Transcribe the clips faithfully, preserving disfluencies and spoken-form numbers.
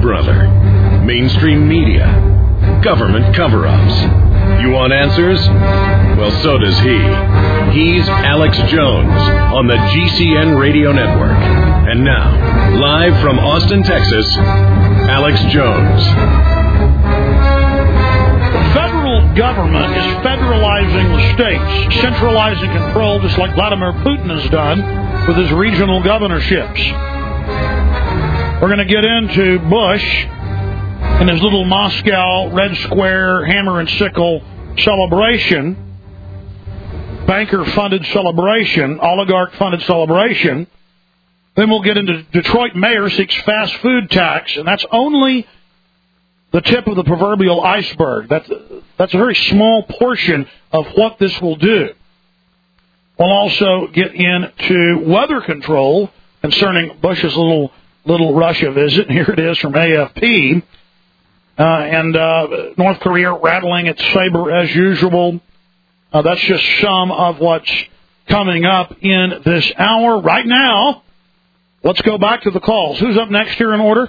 brother. Mainstream media. Government cover-ups. You want answers? Well, so does he. He's Alex Jones on the G C N Radio Network. And now, live from Austin, Texas, Alex Jones. The federal government is federalizing the states, centralizing control just like Vladimir Putin has done with his regional governorships. We're going to get into Bush and his little Moscow Red Square hammer and sickle celebration, banker-funded celebration, oligarch-funded celebration. Then we'll get into Detroit mayor seeks fast food tax, and that's only the tip of the proverbial iceberg. That's, that's a very small portion of what this will do. We'll also get into weather control concerning Bush's little little Russia visit. Here it is from A F P. Uh, and uh, North Korea rattling its saber as usual. Uh, that's just some of what's coming up in this hour. Right now, let's go back to the calls. Who's up next here in order?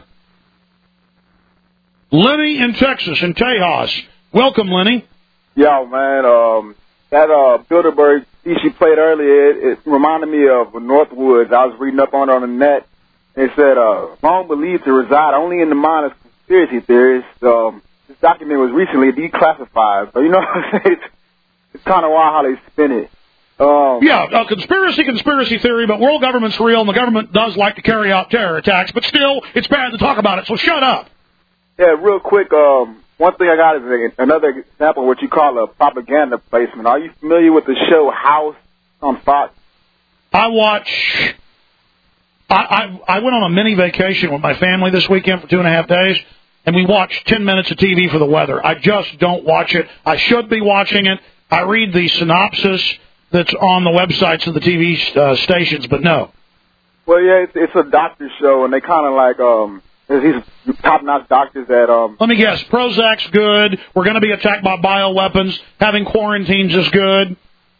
Lenny in Texas, in Tejas. Welcome, Lenny. Yo, man, um, that uh, Bilderberg piece you played earlier, it, it reminded me of Northwoods. I was reading up on it on the net. It said, uh, long believed to reside only in the mind of conspiracy theorists. Um, this document was recently declassified. So, you know what I'm saying? It's, it's kind of wild how they spin it. Um, yeah, uh, conspiracy, conspiracy theory, but world government's real, and the government does like to carry out terror attacks, but still, it's bad to talk about it, so shut up. Yeah, real quick, um, one thing I got is a, another example of what you call a propaganda placement. Are you familiar with the show House on Fox? I watch... I, I, I went on a mini vacation with my family this weekend for two and a half days, and we watched ten minutes of T V for the weather. I just don't watch it. I should be watching it. I read the synopsis that's on the websites of the T V uh, stations, but no. Well, yeah, it's, it's a doctor show, and they kind of like, um, these top-notch doctors that, um... Let me guess, Prozac's good, we're going to be attacked by bioweapons, having quarantines is good.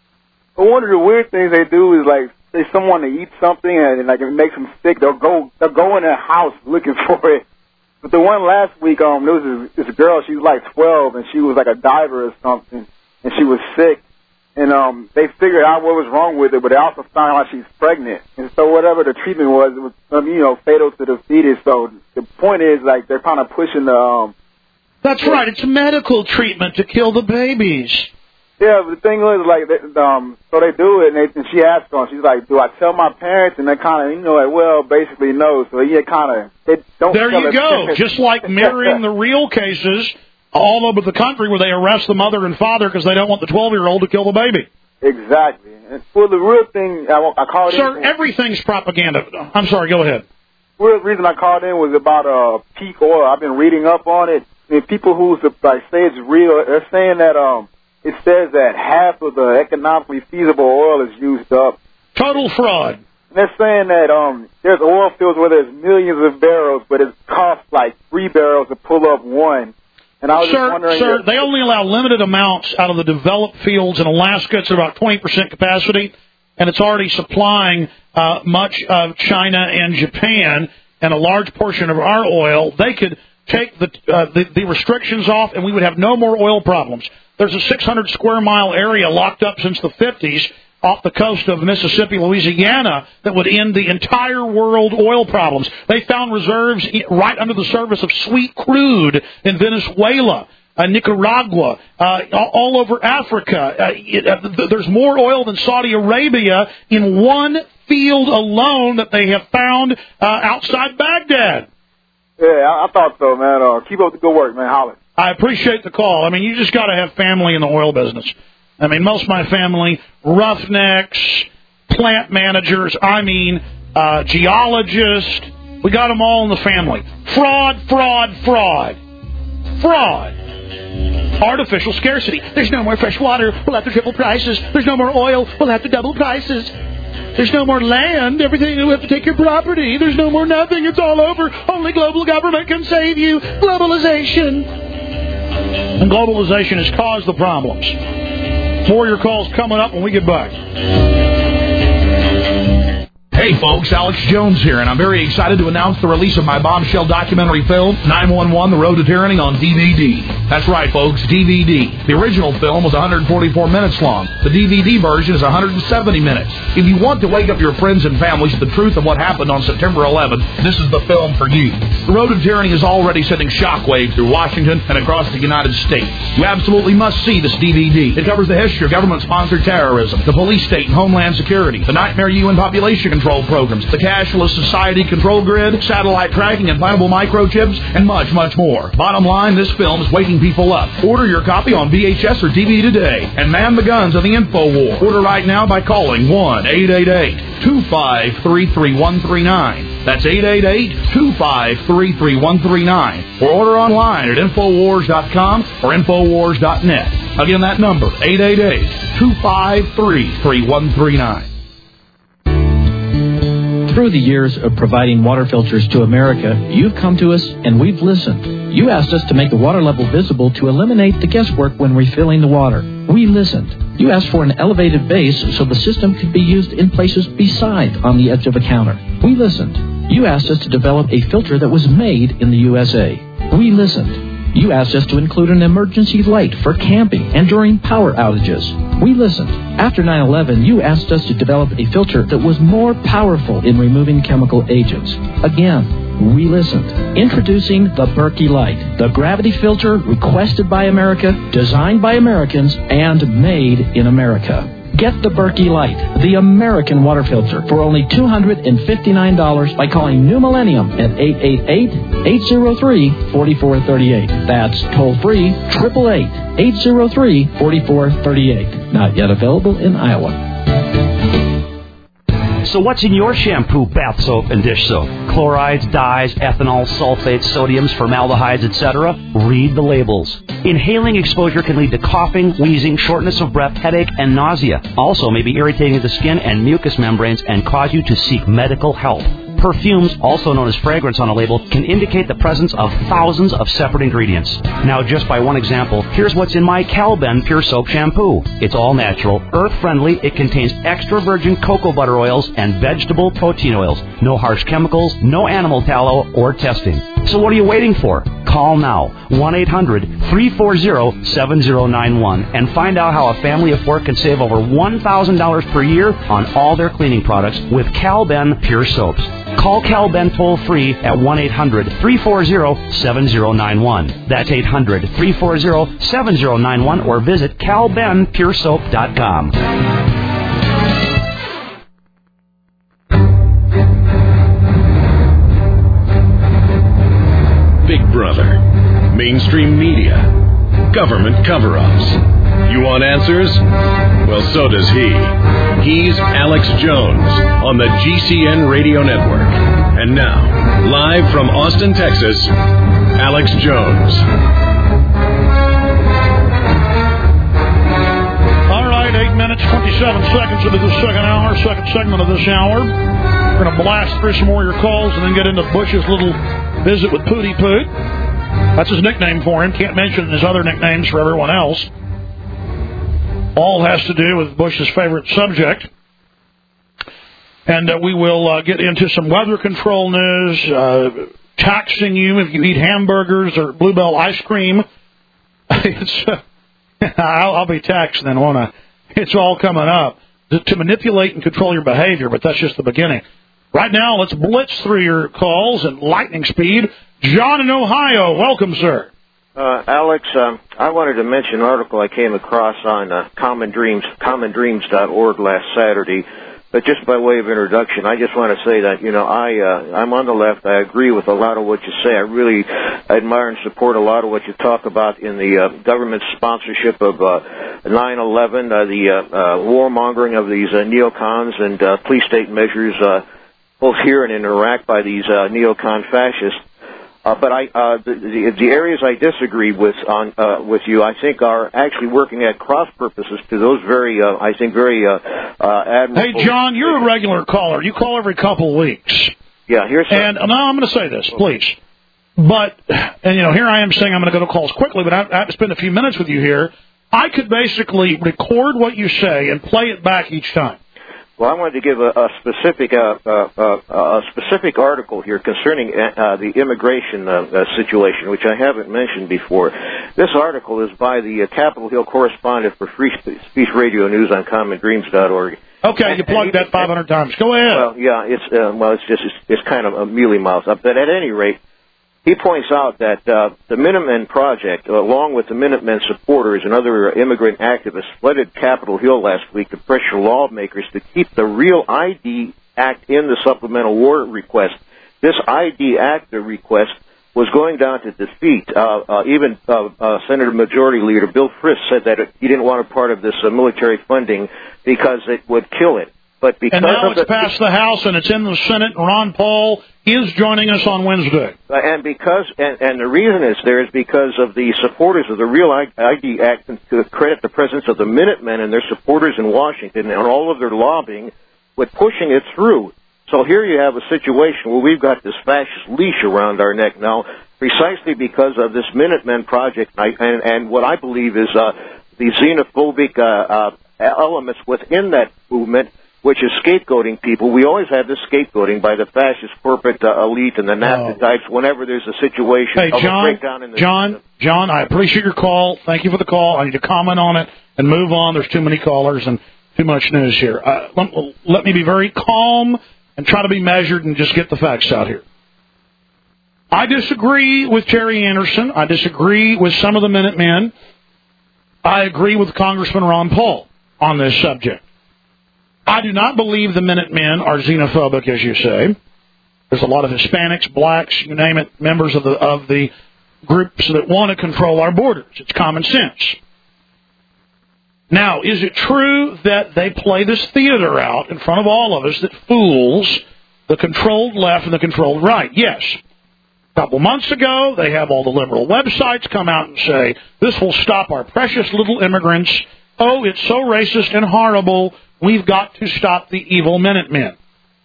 One of the weird things they do is, like, say someone to eat something and, and like it makes them sick, they'll go they'll go in their house looking for it. But the one last week, um, there was this, this girl, she was like twelve, and she was like a diver or something, and she was sick. And um, they figured out what was wrong with her, but they also found out she's pregnant. And so whatever the treatment was, it was, um, you know, fatal to the fetus. So the point is, like, they're kind of pushing the... Um, That's yeah. right. It's medical treatment to kill the babies. Yeah, but the thing was, like, they, um, so they do it, and, they, and she asked them, she's like, do I tell my parents? And they kind of, you know, like, well, basically no. So yeah, kind of, they don't There tell you go. Just like mirroring the real cases all over the country where they arrest the mother and father because they don't want the twelve-year-old to kill the baby. Exactly. And well, the real thing, I, I called Sir, in... Sir, everything's propaganda. I'm sorry, go ahead. The real reason I called in was about uh, peak oil. I've been reading up on it. And people who like, say it's real, they're saying that... um. It says that half of the economically feasible oil is used up. Total fraud. And they're saying that um, there's oil fields where there's millions of barrels, but it costs like three barrels to pull up one. And I was sir, just wondering... Sir, if, they only allow limited amounts out of the developed fields. In Alaska, it's about twenty percent capacity, and it's already supplying uh, much of China and Japan, and a large portion of our oil. They could take the, uh, the, the restrictions off, and we would have no more oil problems. There's a six hundred square mile area locked up since the fifties off the coast of Mississippi, Louisiana, that would end the entire world oil problems. They found reserves right under the surface of sweet crude in Venezuela, uh, Nicaragua, uh, all over Africa. Uh, it, uh, there's more oil than Saudi Arabia in one field alone that they have found uh, outside Baghdad. Yeah, I, I thought so, man. Uh, keep up the good work, man. Holler. I appreciate the call. I mean, you just got to have family in the oil business. I mean, most of my family, roughnecks, plant managers, I mean, uh, geologists, we got them all in the family. Fraud, fraud, fraud. Fraud. Artificial scarcity. There's no more fresh water. We'll have to triple prices. There's no more oil. We'll have to double prices. There's no more land. Everything, you have to take your property. There's no more nothing. It's all over. Only global government can save you. Globalization. And globalization has caused the problems. More of your calls coming up when we get back. Hey folks, Alex Jones here, and I'm very excited to announce the release of my bombshell documentary film, nine one one, The Road to Tyranny, on D V D. That's right folks, D V D. The original film was one hundred forty-four minutes long. The D V D version is one hundred seventy minutes. If you want to wake up your friends and families to the truth of what happened on September eleventh, this is the film for you. The Road to Tyranny is already sending shockwaves through Washington and across the United States. You absolutely must see this D V D. It covers the history of government-sponsored terrorism, the police state and homeland security, the nightmare U N population control programs, the cashless society control grid, satellite tracking, implantable microchips, and much, much more. Bottom line, this film is waking people up. Order your copy on V H S or D V D today, and man the guns of the info war. Order right now by calling one eight eight eight, two five three, three one three nine. That's eight eight eight, two five three, three one three nine. Or order online at infowars dot com or infowars dot net. Again, that number, eight eight eight, two five three, three one three nine. Through the years of providing water filters to America, you've come to us and we've listened. You asked us to make the water level visible to eliminate the guesswork when refilling the water. We listened. You asked for an elevated base so the system could be used in places beside on the edge of a counter. We listened. You asked us to develop a filter that was made in the U S A. We listened. You asked us to include an emergency light for camping and during power outages. We listened. After nine eleven, you asked us to develop a filter that was more powerful in removing chemical agents. Again, we listened. Introducing the Berkey Light, the gravity filter requested by America, designed by Americans, and made in America. Get the Berkey Light, the American water filter, for only two hundred fifty-nine dollars by calling New Millennium at eight eight eight, eight zero three, four four three eight. That's toll-free, eight eight eight, eight zero three, four four three eight. Not yet available in Iowa. So what's in your shampoo, bath soap, and dish soap? Chlorides, dyes, ethanol, sulfates, sodiums, formaldehydes, et cetera? Read the labels. Inhaling exposure can lead to coughing, wheezing, shortness of breath, headache, and nausea. Also may be irritating to the skin and mucous membranes and cause you to seek medical help. Perfumes, also known as fragrance on a label, can indicate the presence of thousands of separate ingredients. Now, just by one example, here's what's in my Calben Pure Soap Shampoo. It's all natural, earth-friendly, it contains extra virgin cocoa butter oils and vegetable protein oils. No harsh chemicals, no animal tallow or testing. So what are you waiting for? Call now, one eight hundred, three four zero, seven zero nine one, and find out how a family of four can save over one thousand dollars per year on all their cleaning products with Calben Pure Soaps. Call Calben toll-free at one eight hundred, three four zero, seven zero nine one. That's eight hundred, three four zero, seven zero nine one, or visit calben pure soap dot com. Big Brother, mainstream media, government cover-ups. You want answers? Well, so does he. He's Alex Jones on the G C N Radio Network. And now, live from Austin, Texas, Alex Jones. All right, eight minutes, twenty-seven seconds into the second hour, second segment of this hour. We're going to blast through some more of your calls and then get into Bush's little visit with Pootie Poot. That's his nickname for him. Can't mention his other nicknames for everyone else. All has to do with Bush's favorite subject. And uh, we will uh, get into some weather control news, uh, taxing you if you eat hamburgers or Bluebell ice cream. it's, uh, I'll, I'll be taxed then, won't I? It's all coming up to, to manipulate and control your behavior, but that's just the beginning. Right now, let's blitz through your calls at lightning speed. John in Ohio, welcome, sir. Uh, Alex, um, I wanted to mention an article I came across on uh, Common Dreams, common dreams dot org last Saturday. But just by way of introduction, I just want to say that, you know, I, uh, I'm on the left. I agree with a lot of what you say. I really admire and support a lot of what you talk about in the uh, government sponsorship of uh, nine eleven, uh, the uh, uh, warmongering of these uh, neocons and uh, police state measures, uh, both here and in Iraq by these uh, neocon fascists. Uh, but I, uh, the, the, the areas I disagree with on uh, with you, I think, are actually working at cross purposes to those very, uh, I think, very uh, uh, admirable. Hey, John, you're a regular caller. You call every couple of weeks. Yeah, here's some. And now I'm going to say this, please. But, and you know, here I am saying I'm going to go to calls quickly, but I, I have to spend a few minutes with you here. I could basically record what you say and play it back each time. Well, I wanted to give a, a specific uh, uh, uh, a specific article here concerning uh, the immigration uh, uh, situation, which I haven't mentioned before. This article is by the uh, Capitol Hill correspondent for Free Speech Radio News on common dreams dot org. Okay, and, you plugged that five hundred times. Go ahead. Well, yeah, it's uh, well, it's just it's, it's kind of a mealy mouth. But at any rate, he points out that uh, the Minutemen Project, along with the Minutemen supporters and other immigrant activists, flooded Capitol Hill last week to pressure lawmakers to keep the Real I D Act in the supplemental war request. This I D Act request was going down to defeat. Uh, uh, even uh, uh, Senator Majority Leader Bill Frist said that it, he didn't want a part of this uh, military funding because it would kill it. But because and now of it's the, passed the House and it's in the Senate. Ron Paul is joining us on Wednesday. Uh, and because and, and the reason it's there is because of the supporters of the Real I D Act, and to credit the presence of the Minutemen and their supporters in Washington and all of their lobbying with pushing it through. So here you have a situation where we've got this fascist leash around our neck now, precisely because of this Minutemen Project and, and what I believe is uh, the xenophobic uh, uh, elements within that movement, which is scapegoating people. We always have this scapegoating by the fascist corporate uh, elite and the nasty types whenever there's a situation hey, of John, a breakdown in the John, system. John, I appreciate your call. Thank you for the call. I need to comment on it and move on. There's too many callers and too much news here. Uh, let, let me be very calm and try to be measured and just get the facts out here. I disagree with Terry Anderson. I disagree with some of the Minutemen. I agree with Congressman Ron Paul on this subject. I do not believe the Minutemen are xenophobic, as you say. There's a lot of Hispanics, blacks, you name it, members of the of the groups that want to control our borders. It's common sense. Now, is it true that they play this theater out in front of all of us that fools the controlled left and the controlled right? Yes. A couple months ago, they have all the liberal websites come out and say, this will stop our precious little immigrants. Oh, it's so racist and horrible. We've got to stop the evil Minutemen.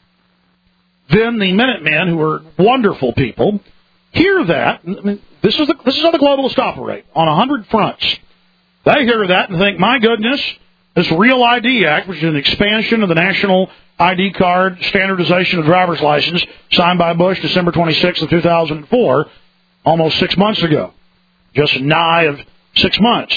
Then the Minutemen, who are wonderful people, hear that. This is the, this is how the globalists operate on a hundred fronts. They hear that and think, my goodness, this Real I D Act, which is an expansion of the National I D Card Standardization of Driver's License, signed by Bush December twenty-sixth of two thousand four, almost six months ago, just nigh of six months.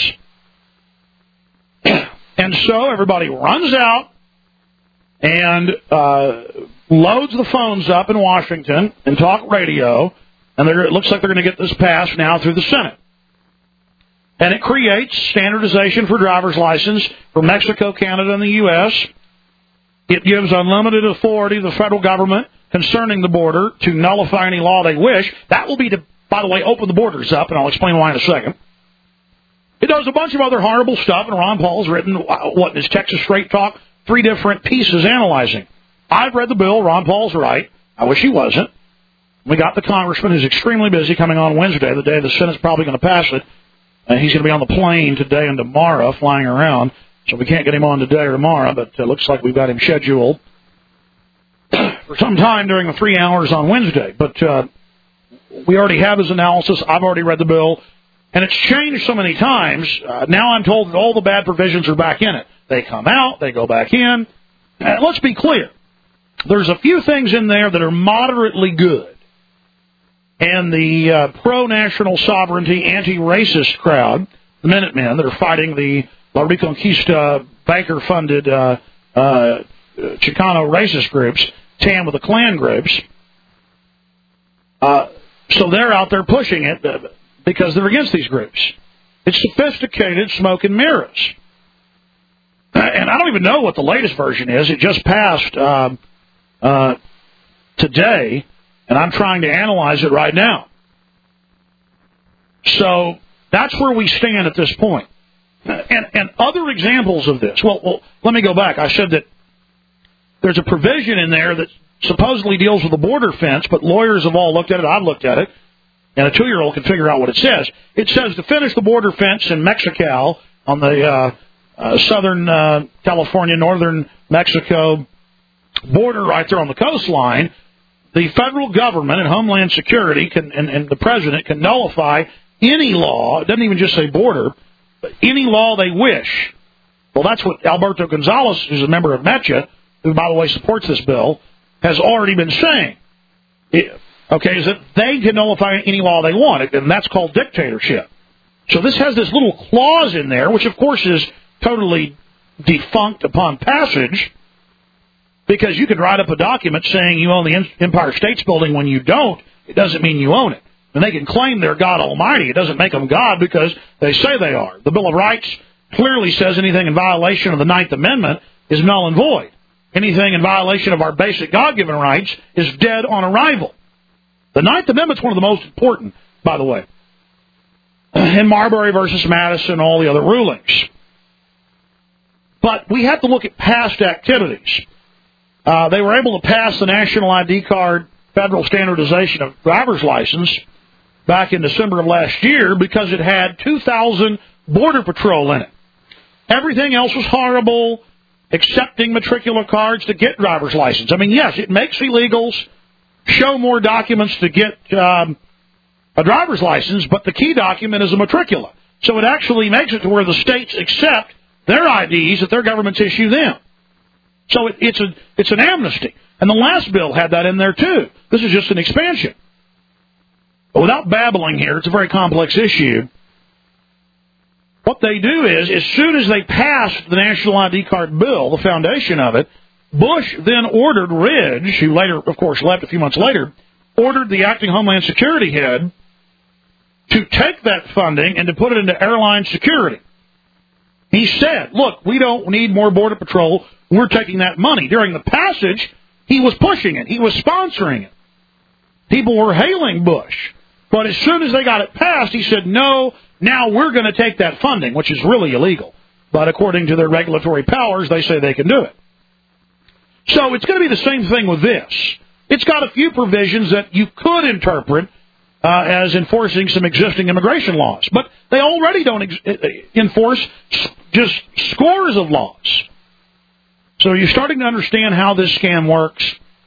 And so everybody runs out and uh, loads the phones up in Washington and talk radio, and it looks like they're going to get this passed now through the Senate. And it creates standardization for driver's license for Mexico, Canada, and the U S It gives unlimited authority to the federal government concerning the border to nullify any law they wish. That will be to, by the way, open the borders up, and I'll explain why in a second. It does a bunch of other horrible stuff, and Ron Paul's written, what, in his Texas Straight Talk, three different pieces analyzing. I've read the bill. Ron Paul's right. I wish he wasn't. We got the congressman who's extremely busy coming on Wednesday, the day the Senate's probably going to pass it. And he's going to be on the plane today and tomorrow flying around, so we can't get him on today or tomorrow, but it looks like we've got him scheduled for some time during the three hours on Wednesday. But uh, we already have his analysis. I've already read the bill. And it's changed so many times. Uh, now I'm told that all the bad provisions are back in it. They come out, they go back in. And let's be clear. There's a few things in there that are moderately good. And the uh, pro-national sovereignty, anti-racist crowd, the Minutemen that are fighting the La Reconquista banker-funded uh, uh, Chicano racist groups, tan with the Klan groups, uh, so they're out there pushing it uh, because they're against these groups. It's sophisticated smoke and mirrors. And I don't even know what the latest version is. It just passed um, uh, today, and I'm trying to analyze it right now. So that's where we stand at this point. And, and other examples of this. Well, well, let me go back. I said that there's a provision in there that supposedly deals with the border fence, but lawyers have all looked at it. I've looked at it. And a two-year-old can figure out what it says. It says to finish the border fence in Mexico on the uh, uh, southern uh, California, northern Mexico border right there on the coastline, the federal government and Homeland Security can, and, and the president can nullify any law. It doesn't even just say border, but any law they wish. Well, that's what Alberto Gonzalez, who's a member of METCHA, who, by the way, supports this bill, has already been saying, it, okay, is that they can nullify any law they want, and that's called dictatorship. So this has this little clause in there, which, of course, is totally defunct upon passage, because you could write up a document saying you own the Empire State Building when you don't. It doesn't mean you own it. And they can claim they're God Almighty. It doesn't make them God because they say they are. The Bill of Rights clearly says anything in violation of the Ninth Amendment is null and void. Anything in violation of our basic God-given rights is dead on arrival. The Ninth Amendment is one of the most important, by the way, in Marbury versus Madison and all the other rulings. But we have to look at past activities. Uh, they were able to pass the National I D Card federal standardization of driver's license back in December of last year because it had two thousand Border Patrol in it. Everything else was horrible, accepting matricular cards to get driver's license. I mean, yes, it makes illegals show more documents to get um, a driver's license, but the key document is a matricula. So it actually makes it to where the states accept their I Ds that their governments issue them. So it, it's a it's an amnesty. And the last bill had that in there, too. This is just an expansion. But without babbling here, it's a very complex issue. What they do is, as soon as they passed the National I D Card bill, the foundation of it, Bush then ordered Ridge, who later, of course, left a few months later, ordered the acting Homeland Security head to take that funding and to put it into airline security. He said, look, we don't need more Border Patrol. We're taking that money. During the passage, he was pushing it. He was sponsoring it. People were hailing Bush. But as soon as they got it passed, he said, no, now we're going to take that funding, which is really illegal. But according to their regulatory powers, they say they can do it. So it's going to be the same thing with this. It's got a few provisions that you could interpret uh, as enforcing some existing immigration laws. But they already don't ex- enforce just scores of laws. So you're starting to understand how this scam works.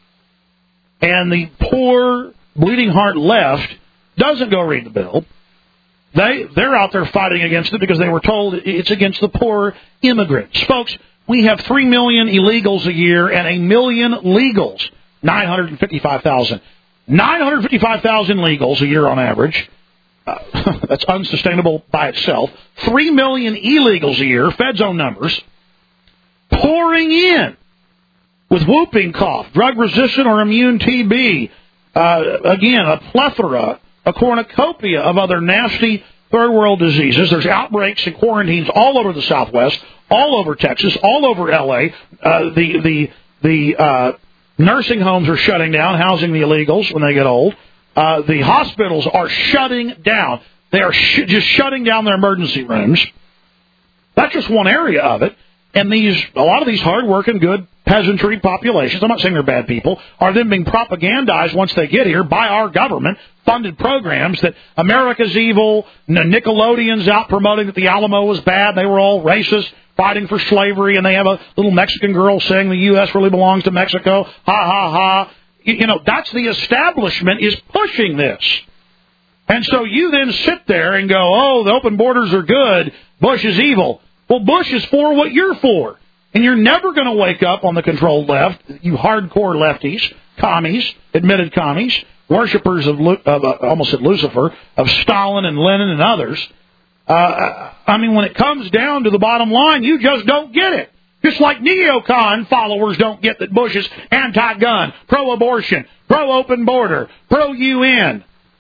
And the poor, bleeding heart left doesn't go read the bill. They, they're out there fighting against it because they were told it's against the poor immigrants. Folks, we have three million illegals a year and a million legals, nine hundred fifty-five thousand. nine hundred fifty-five thousand legals a year on average. Uh, that's unsustainable by itself. three million illegals a year, Fed's own numbers, pouring in with whooping cough, drug-resistant or immune T B. Uh, again, a plethora, a cornucopia of other nasty third-world diseases. There's outbreaks and quarantines all over the Southwest, all over Texas, all over L A. Uh, the the the uh, nursing homes are shutting down, housing the illegals when they get old. Uh, the hospitals are shutting down. They are sh- just shutting down their emergency rooms. That's just one area of it. And these, a lot of these hard-working, good peasantry populations, I'm not saying they're bad people, are then being propagandized once they get here by our government, funded programs that America's evil, Nickelodeon's out promoting that the Alamo was bad, they were all racist, fighting for slavery, and they have a little Mexican girl saying the U S really belongs to Mexico, ha, ha, ha. You know, that's the establishment is pushing this. And so you then sit there and go, oh, the open borders are good, Bush is evil. Well, Bush is for what you're for. And you're never going to wake up on the controlled left, you hardcore lefties, commies, admitted commies, worshippers of, of uh, almost at Lucifer, of Stalin and Lenin and others. Uh, I mean, when it comes down to the bottom line, you just don't get it. Just like neocon followers don't get that Bush is anti-gun, pro-abortion, pro-open border, pro-U N,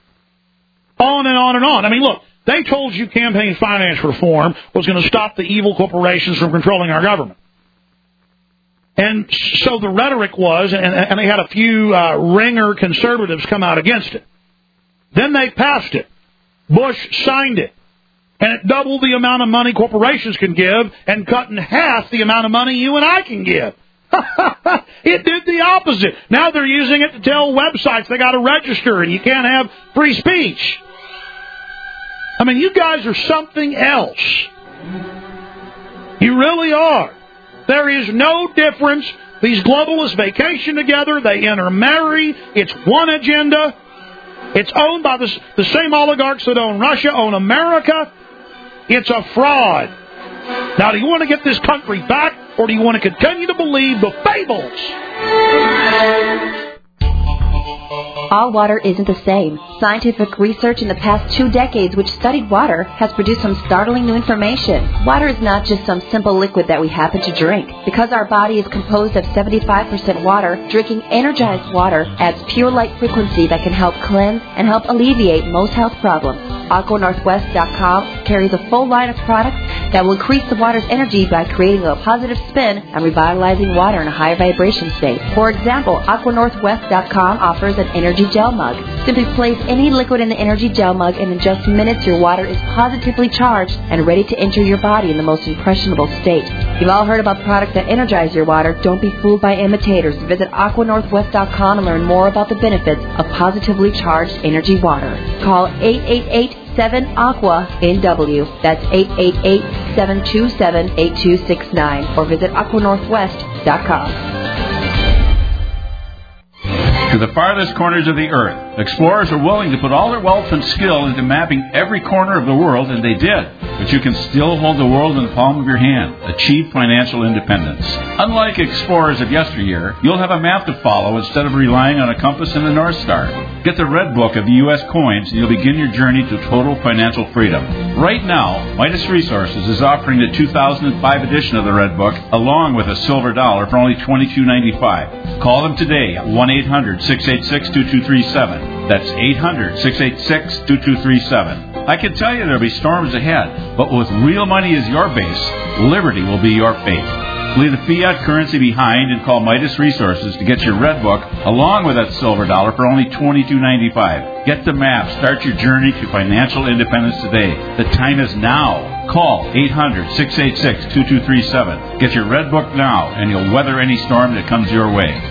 on and on and on. I mean, look, they told you campaign finance reform was going to stop the evil corporations from controlling our government. And so the rhetoric was, and, and they had a few uh, ringer conservatives come out against it. Then they passed it. Bush signed it. And it doubled the amount of money corporations can give and cut in half the amount of money you and I can give. It did the opposite. Now they're using it to tell websites they got to register and you can't have free speech. I mean, you guys are something else. You really are. There is no difference. These globalists vacation together. They intermarry. It's one agenda. It's owned by the, the same oligarchs that own Russia, own America. It's a fraud. Now, do you want to get this country back or do you want to continue to believe the fables? All water isn't the same. Scientific research in the past two decades which studied water has produced some startling new information. Water is not just some simple liquid that we happen to drink. Because our body is composed of seventy-five percent water, drinking energized water adds pure light frequency that can help cleanse and help alleviate most health problems. Aqua Northwest dot com carries a full line of products that will increase the water's energy by creating a positive spin and revitalizing water in a higher vibration state. For example, Aqua Northwest dot com offers an energy gel mug. Simply place any liquid in the energy gel mug, and in just minutes your water is positively charged and ready to enter your body in the most impressionable state. You've all heard about products that energize your water. Don't be fooled by imitators. Visit Aqua Northwest dot com and learn more about the benefits of positively charged energy water. Call eight eight eight, seven, aqua N W. That's eight eight eight, seven two seven, eight two six nine. Or visit Aqua Northwest dot com. To the farthest corners of the earth, explorers are willing to put all their wealth and skill into mapping every corner of the world, and they did. But you can still hold the world in the palm of your hand. Achieve financial independence. Unlike explorers of yesteryear, you'll have a map to follow instead of relying on a compass and a North Star. Get the Red Book of the U S coins, and you'll begin your journey to total financial freedom. Right now, Midas Resources is offering the two thousand five edition of the Red Book, along with a silver dollar, for only twenty-two ninety-five. Call them today at one eight hundred, six eight six, two two three seven. That's eight hundred, six eight six, two two three seven. I can tell you there'll be storms ahead, but with real money as your base, liberty will be your fate. Leave the fiat currency behind and call Midas Resources to get your Red Book along with that silver dollar for only twenty-two ninety-five. Get the map. Start your journey to financial independence today. The time is now. Call eight hundred, six eight six, two two three seven. Get your Red Book now, and you'll weather any storm that comes your way.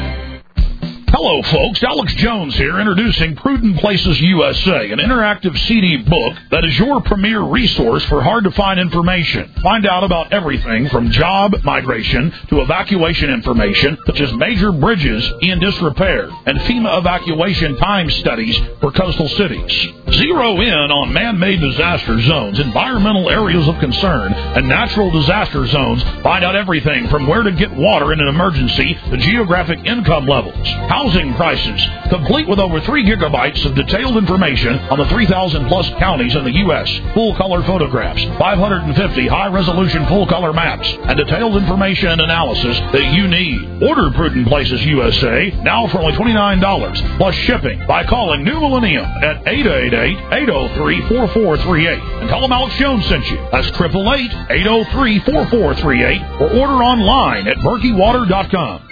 Hello, folks. Alex Jones here, introducing Prudent Places U S A, an interactive C D book that is your premier resource for hard-to-find information. Find out about everything from job migration to evacuation information, such as major bridges in disrepair and FEMA evacuation time studies for coastal cities. Zero in on man-made disaster zones, environmental areas of concern, and natural disaster zones. Find out everything from where to get water in an emergency to geographic income levels, housing prices, complete with over three gigabytes of detailed information on the three thousand plus counties in the U S, full-color photographs, five hundred fifty high-resolution full-color maps, and detailed information and analysis that you need. Order Prudent Places U S A now for only twenty-nine dollars plus shipping by calling New Millennium at eight eight eight, eight oh three, four four three eight and tell them Alex Jones sent you. That's eight eight eight, eight oh three, four four three eight or order online at berkey water dot com.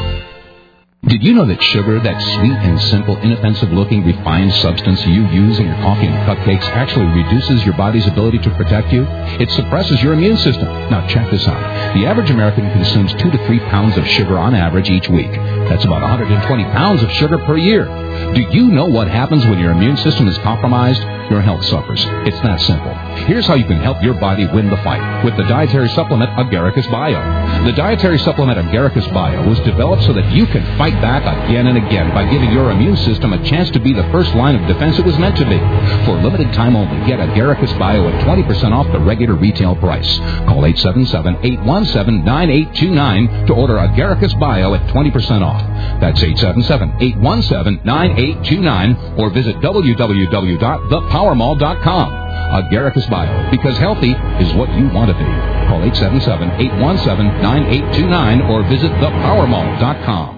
Did you know that sugar, that sweet and simple, inoffensive-looking, refined substance you use in your coffee and cupcakes, actually reduces your body's ability to protect you? It suppresses your immune system. Now, check this out. The average American consumes two to three pounds of sugar on average each week. That's about one hundred twenty pounds of sugar per year. Do you know what happens when your immune system is compromised? Your health suffers. It's that simple. Here's how you can help your body win the fight with the dietary supplement Agaricus Bio. The dietary supplement Agaricus Bio was developed so that you can fight back again and again by giving your immune system a chance to be the first line of defense it was meant to be. For a limited time only, get Agaricus Bio at twenty percent off the regular retail price. Call eight seven seven, eight one seven, nine eight two nine to order Agaricus Bio at twenty percent off. That's eight seven seven, eight one seven, nine eight two nine or visit w w w dot the power mall dot com. Agaricus Bio, because healthy is what you want to be. Call eight seven seven, eight one seven, nine eight two nine or visit the power mall dot com.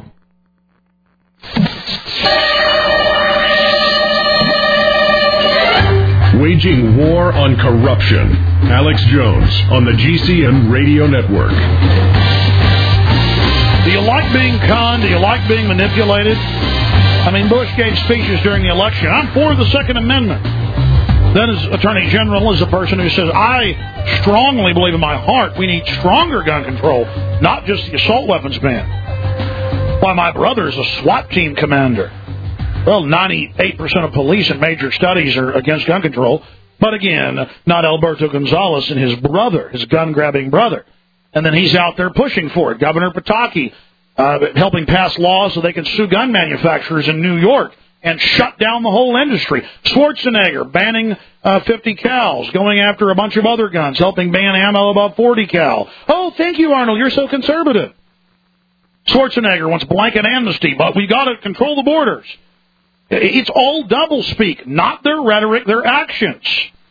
Waging war on corruption. Alex Jones on the G C N Radio Network. Do you like being conned? Do you like being manipulated? I mean, Bush gave speeches during the election. I'm for the Second Amendment. Then his Attorney General is a person who says, I strongly believe in my heart we need stronger gun control, not just the assault weapons ban. Why, my brother is a SWAT team commander. Well, ninety-eight percent of police in major studies are against gun control. But again, not Alberto Gonzalez and his brother, his gun-grabbing brother. And then he's out there pushing for it. Governor Pataki uh, helping pass laws so they can sue gun manufacturers in New York and shut down the whole industry. Schwarzenegger banning uh, fifty cals, going after a bunch of other guns, helping ban ammo above forty cal. Oh, thank you, Arnold. You're so conservative. Schwarzenegger wants blanket amnesty, but we got to control the borders. It's all doublespeak, not their rhetoric, their actions.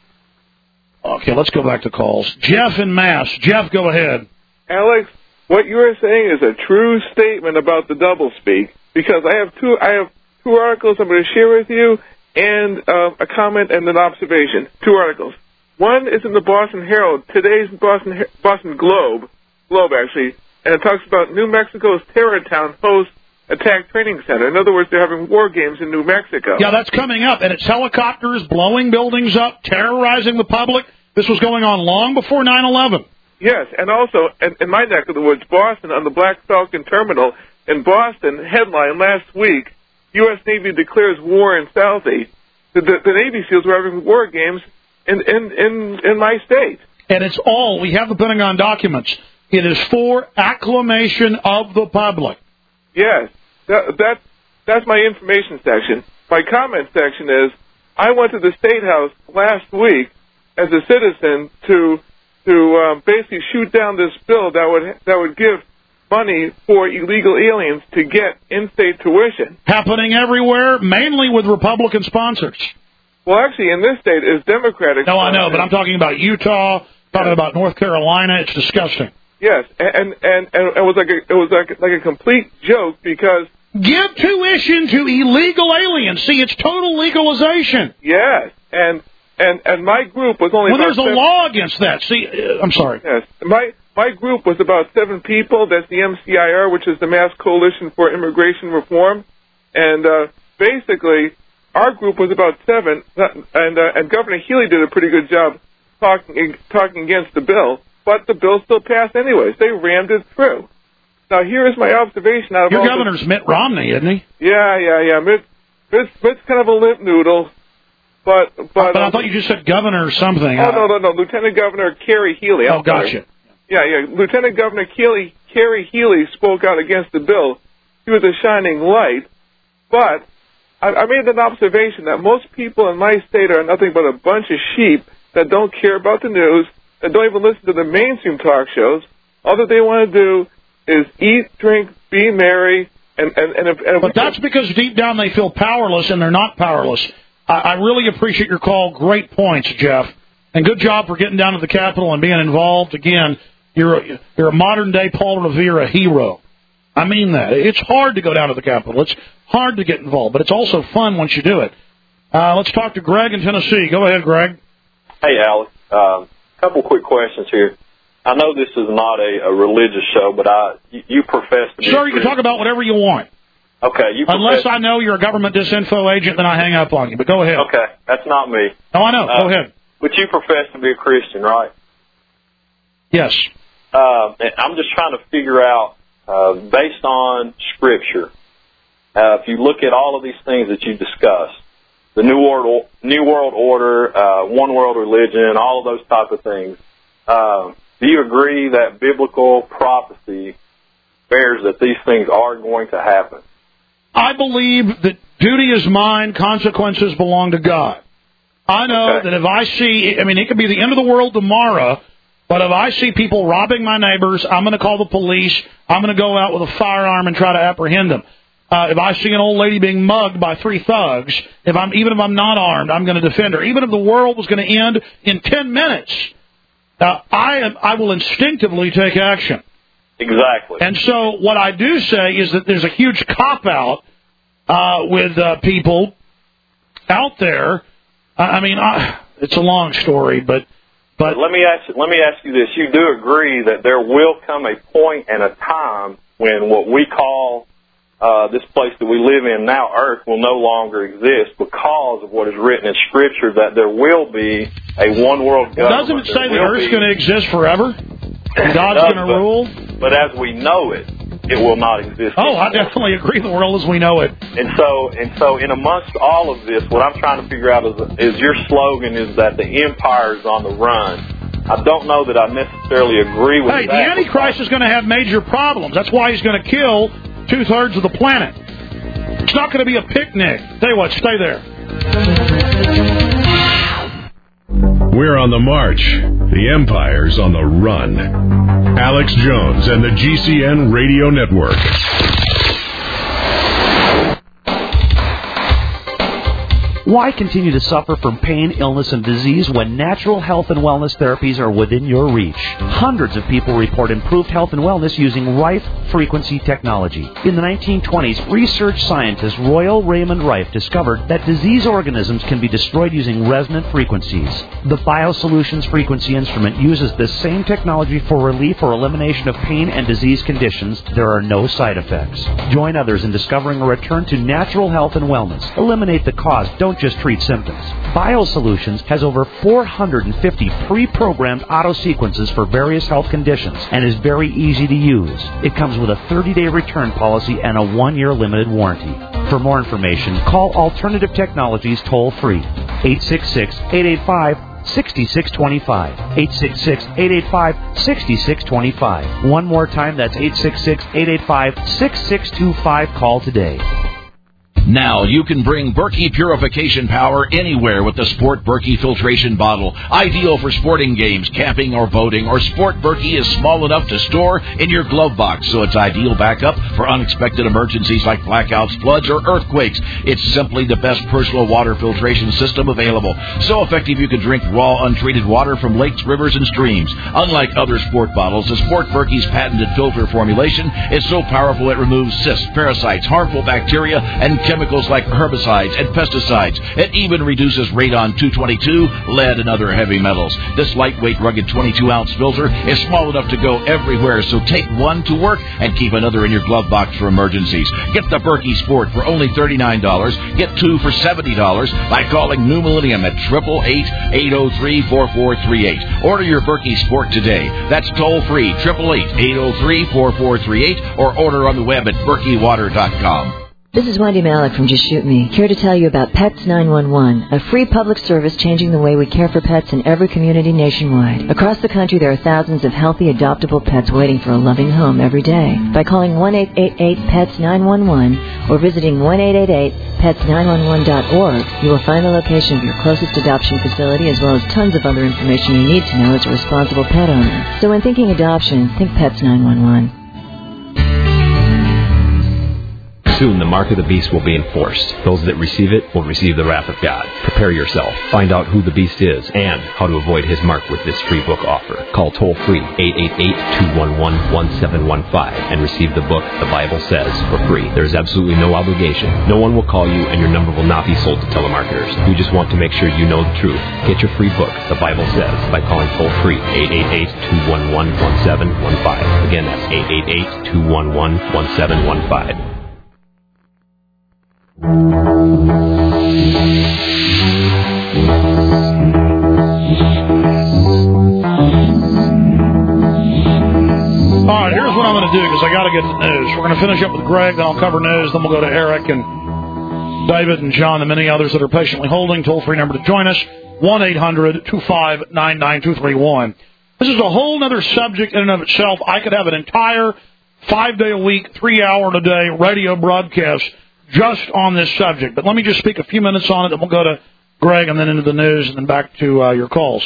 Okay, let's go back to calls. Jeff in Mass. Jeff, go ahead. Alex, what you are saying is a true statement about the doublespeak, because I have two I have two articles I'm going to share with you, and uh, a comment and an observation. Two articles. One is in the Boston Herald, today's Boston Boston Globe, Globe actually, and it talks about New Mexico's Terrortown hosts attack training center. In other words, they're having war games in New Mexico. Yeah, that's coming up, and it's helicopters blowing buildings up, terrorizing the public. This was going on long before nine eleven. Yes, and also, in, in my neck of the woods, Boston, on the Black Falcon Terminal in Boston, headline last week, U S Navy declares war in Southie. The, the, the Navy SEALs were having war games in, in, in, in my state. And it's all, we have the Pentagon documents, it is for acclamation of the public. Yes. That, that, that's my information section. My comment section is, I went to the State House last week as a citizen to to um, basically shoot down this bill that would that would give money for illegal aliens to get in-state tuition. Happening everywhere, mainly with Republican sponsors. Well, actually, in this state, it's Democratic. No, I know, but I'm talking about Utah, talking about North Carolina. It's disgusting. Yes, and and, and it was like a, it was like like a complete joke because. Give tuition to illegal aliens. See, it's total legalization. Yes, and and and my group was only. Well, about there's seven, a law against that. See, uh, I'm sorry. Yes, my my group was about seven people. That's the M C I R, which is the Mass Coalition for Immigration Reform, and uh, basically our group was about seven, and uh, and Governor Healy did a pretty good job talking talking against the bill, but the bill still passed anyways. They rammed it through. Now, here is my observation out of Your all governor's this. Mitt Romney, isn't he? Yeah, yeah, yeah. Mitt, Mitt's, Mitt's kind of a limp noodle, but... But, but I um, thought you just said governor or something. Oh, no, no, no. Lieutenant Governor Kerry Healy. Oh, gotcha. Yeah, yeah. Lieutenant Governor Kerry, Kerry Healy spoke out against the bill. He was a shining light, but I, I made an observation that most people in my state are nothing but a bunch of sheep that don't care about the news, that don't even listen to the mainstream talk shows. All that they want to do is eat, drink, be merry, and and and. If, and but that's because deep down they feel powerless, and they're not powerless. I, I really appreciate your call. Great points, Jeff, and good job for getting down to the Capitol and being involved. Again, you're a, you're a modern day Paul Revere, a hero. I mean that. It's hard to go down to the Capitol. It's hard to get involved, but it's also fun once you do it. Uh, let's talk to Greg in Tennessee. Go ahead, Greg. Hey, Alex. A um, couple quick questions here. I know this is not a, a religious show, but I you, you profess to be. Sure, you can talk about whatever you want. Okay, you. Unless I know you're a government disinfo agent, then I hang up on you. But go ahead. Okay, that's not me. No, I know. Uh, go ahead. But you profess to be a Christian, right? Yes. Uh, and I'm just trying to figure out, uh, based on Scripture, uh, if you look at all of these things that you discussed, the New World New World Order, uh, one world religion, all of those type of things. Uh, Do you agree that biblical prophecy bears that these things are going to happen? I believe that duty is mine, consequences belong to God. I know okay. that if I see, I mean, it could be the end of the world tomorrow, but if I see people robbing my neighbors, I'm going to call the police. I'm going to go out with a firearm and try to apprehend them. Uh, if I see an old lady being mugged by three thugs, if I'm even if I'm not armed, I'm going to defend her. Even if the world was going to end in ten minutes, uh, I am I will instinctively take action. Exactly. And so what I do say is that there's a huge cop-out uh, with uh, people out there. I mean, I, it's a long story, but... But let me ask let me ask you this. You do agree that there will come a point and a time when what we call uh, this place that we live in now, Earth, will no longer exist because of what is written in Scripture, that there will be a one-world government. Doesn't it say that Earth's going to exist forever? And God's going to rule? But as we know it, it will not exist. Oh, I definitely agree. The world as we know it. And so, and so, in amongst all of this, what I'm trying to figure out is, is your slogan is that the empire is on the run. I don't know that I necessarily agree with hey, that. Hey, the Antichrist is going to have major problems. That's why he's going to kill two-thirds of the planet. It's not going to be a picnic. Tell you what, stay there. We're on the march. The Empire's on the run. Alex Jones and the G C N Radio Network. Why continue to suffer from pain, illness, and disease when natural health and wellness therapies are within your reach? Hundreds of people report improved health and wellness using Rife frequency technology. In the nineteen twenties, research scientist Royal Raymond Rife discovered that disease organisms can be destroyed using resonant frequencies. The BioSolutions frequency instrument uses this same technology for relief or elimination of pain and disease conditions. There are no side effects. Join others in discovering a return to natural health and wellness. Eliminate the cause. Don't just treat symptoms. BioSolutions has over four hundred fifty pre-programmed auto sequences for various health conditions and is very easy to use. It comes with a thirty-day return policy and a one-year limited warranty. For more information, call Alternative Technologies toll-free, eight six six, eight eight five, six six two five, eight six six, eight eight five, six six two five. One more time, that's eight six six, eight eight five, six six two five. Call today. Now you can bring Berkey purification power anywhere with the Sport Berkey filtration bottle. Ideal for sporting games, camping, or boating. Or Sport Berkey is small enough to store in your glove box, so it's ideal backup for unexpected emergencies like blackouts, floods, or earthquakes. It's simply the best personal water filtration system available. So effective you can drink raw, untreated water from lakes, rivers, and streams. Unlike other Sport bottles, the Sport Berkey's patented filter formulation is so powerful it removes cysts, parasites, harmful bacteria, and chemicals like herbicides and pesticides. It even reduces radon two twenty-two, lead, and other heavy metals. This lightweight, rugged twenty-two ounce filter is small enough to go everywhere, so take one to work and keep another in your glove box for emergencies. Get the Berkey Sport for only thirty-nine dollars. Get two for seventy dollars by calling New Millennium at eight eight eight, eight oh three, four four three eight. Order your Berkey Sport today. That's toll-free, eight eight eight, eight oh three, four four three eight, or order on the web at berkey water dot com. This is Wendy Malick from Just Shoot Me, here to tell you about Pets nine one one, a free public service changing the way we care for pets in every community nationwide. Across the country, there are thousands of healthy, adoptable pets waiting for a loving home every day. By calling one eight eight eight, P E T S nine one one or visiting one eight eight eight, pets nine one one dot org, you will find the location of your closest adoption facility as well as tons of other information you need to know as a responsible pet owner. So when thinking adoption, think Pets nine one one. Soon the mark of the beast will be enforced. Those that receive it will receive the wrath of God. Prepare yourself. Find out who the beast is and how to avoid his mark with this free book offer. Call toll-free eight eight eight, two one one, one seven one five and receive the book The Bible Says for free. There is absolutely no obligation. No one will call you and your number will not be sold to telemarketers. We just want to make sure you know the truth. Get your free book, The Bible Says, by calling toll-free eight eight eight, two one one, one seven one five. Again, that's eight eight eight, two one one, one seven one five. All right, here's what I'm going to do because I got to get the news. We're going to finish up with Greg, then I'll cover news, then we'll go to Eric and David and John and many others that are patiently holding. Toll-free number to join us, one eight hundred, two five nine, nine two three one. This is a whole other subject in and of itself. I could have an entire five-day-a-week, three-hour-a-day radio broadcast just on this subject. But let me just speak a few minutes on it, then we'll go to Greg and then into the news and then back to uh, your calls.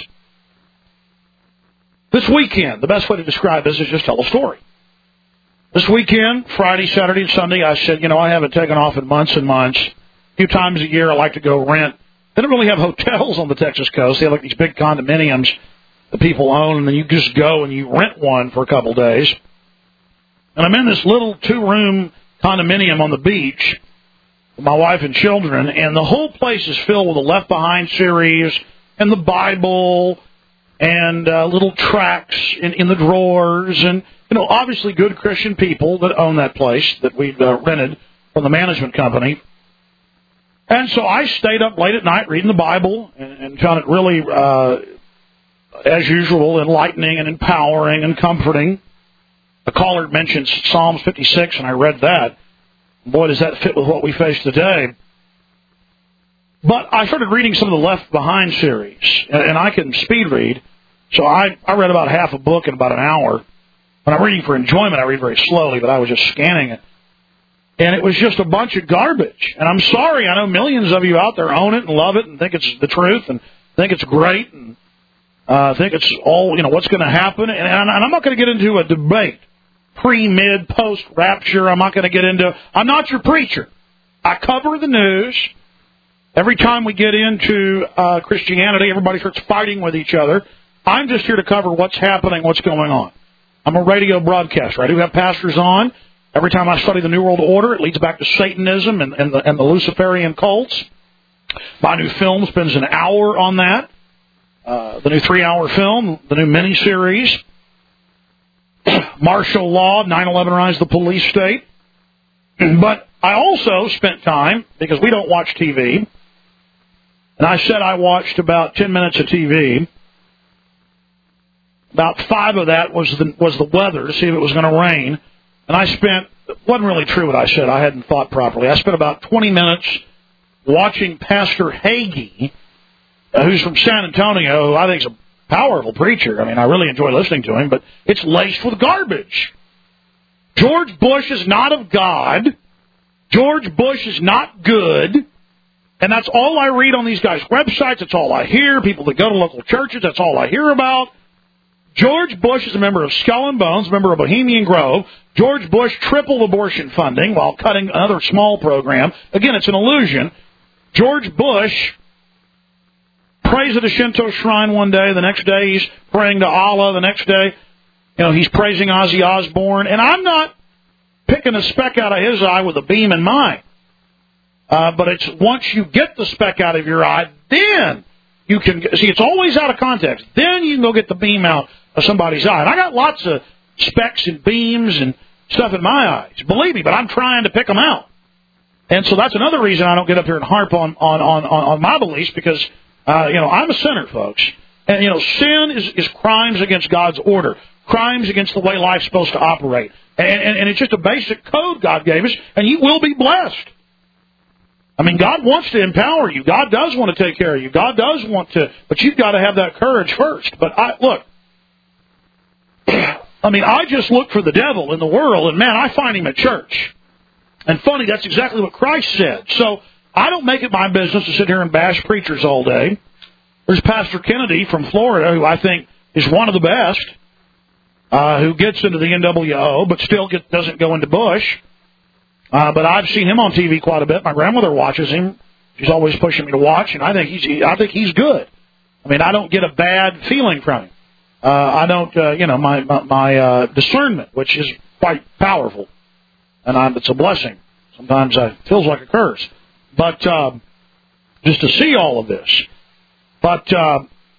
This weekend, the best way to describe this is just tell a story. This weekend, Friday, Saturday, and Sunday, I said, you know, I haven't taken off in months and months. A few times a year I like to go rent. They don't really have hotels on the Texas coast. They have like these big condominiums that people own, and then you just go and you rent one for a couple days. And I'm in this little two-room condominium on the beach with my wife and children, and the whole place is filled with the Left Behind series and the Bible and uh, little tracts in, in the drawers, and, you know, obviously good Christian people that own that place that we'd uh, rented from the management company. And so I stayed up late at night reading the Bible and, and found it really, uh, as usual, enlightening and empowering and comforting. The caller mentioned Psalms fifty-six, and I read that. Boy, does that fit with what we face today. But I started reading some of the Left Behind series, and I can speed read, so I, I read about half a book in about an hour. When I'm reading for enjoyment, I read very slowly, but I was just scanning it. And it was just a bunch of garbage. And I'm sorry, I know millions of you out there own it and love it and think it's the truth and think it's great and uh, think it's all, you know, what's going to happen. And, and I'm not going to get into a debate, pre, mid, post rapture. I'm not going to get into, I'm not your preacher. I cover the news. Every time we get into uh, Christianity, everybody starts fighting with each other. I'm just here to cover what's happening, what's going on. I'm a radio broadcaster. I do have pastors on. Every time I study the New World Order, it leads back to Satanism and, and, the, and the Luciferian cults. My new film spends an hour on that. Uh, the new three-hour film, the new miniseries, Martial Law, nine eleven Rise the Police State. But I also spent time, because we don't watch T V, and I said I watched about ten minutes of T V. About five of that was the, was the weather, to see if it was going to rain. And I spent, it wasn't really true what I said, I hadn't thought properly. I spent about twenty minutes watching Pastor Hagee, uh, who's from San Antonio, who I think is a powerful preacher. I mean, I really enjoy listening to him, but it's laced with garbage. George Bush is not of God. George Bush is not good. And that's all I read on these guys' websites. That's all I hear. People that go to local churches, that's all I hear about. George Bush is a member of Skull and Bones, a member of Bohemian Grove. George Bush tripled abortion funding while cutting another small program. Again, it's an illusion. George Bush prays at a Shinto shrine one day. The next day he's praying to Allah. The next day, you know, he's praising Ozzy Osbourne. And I'm not picking a speck out of his eye with a beam in mine. Uh, but it's once you get the speck out of your eye, then you can see it's always out of context. Then you can go get the beam out of somebody's eye. And I got lots of specks and beams and stuff in my eyes, believe me, but I'm trying to pick them out. And so that's another reason I don't get up here and harp on on on, on my beliefs, because uh, you know, I'm a sinner, folks. And you know, sin is, is crimes against God's order, crimes against the way life's supposed to operate. And, and, and it's just a basic code God gave us, and you will be blessed. I mean, God wants to empower you. God does want to take care of you. God does want to, but you've got to have that courage first. But I, look, I mean, I just look for the devil in the world, and man, I find him at church. And funny, that's exactly what Christ said. So I don't make it my business to sit here and bash preachers all day. There's Pastor Kennedy from Florida, who I think is one of the best, uh, who gets into the N W O, but still get, doesn't go into Bush. Uh, but I've seen him on T V quite a bit. My grandmother watches him. She's always pushing me to watch, and I think he's I think he's good. I mean, I don't get a bad feeling from him. Uh, I don't, uh, you know, my my, my uh, discernment, which is quite powerful, and I'm, it's a blessing. Sometimes it feels like a curse. But uh, just to see all of this. But uh,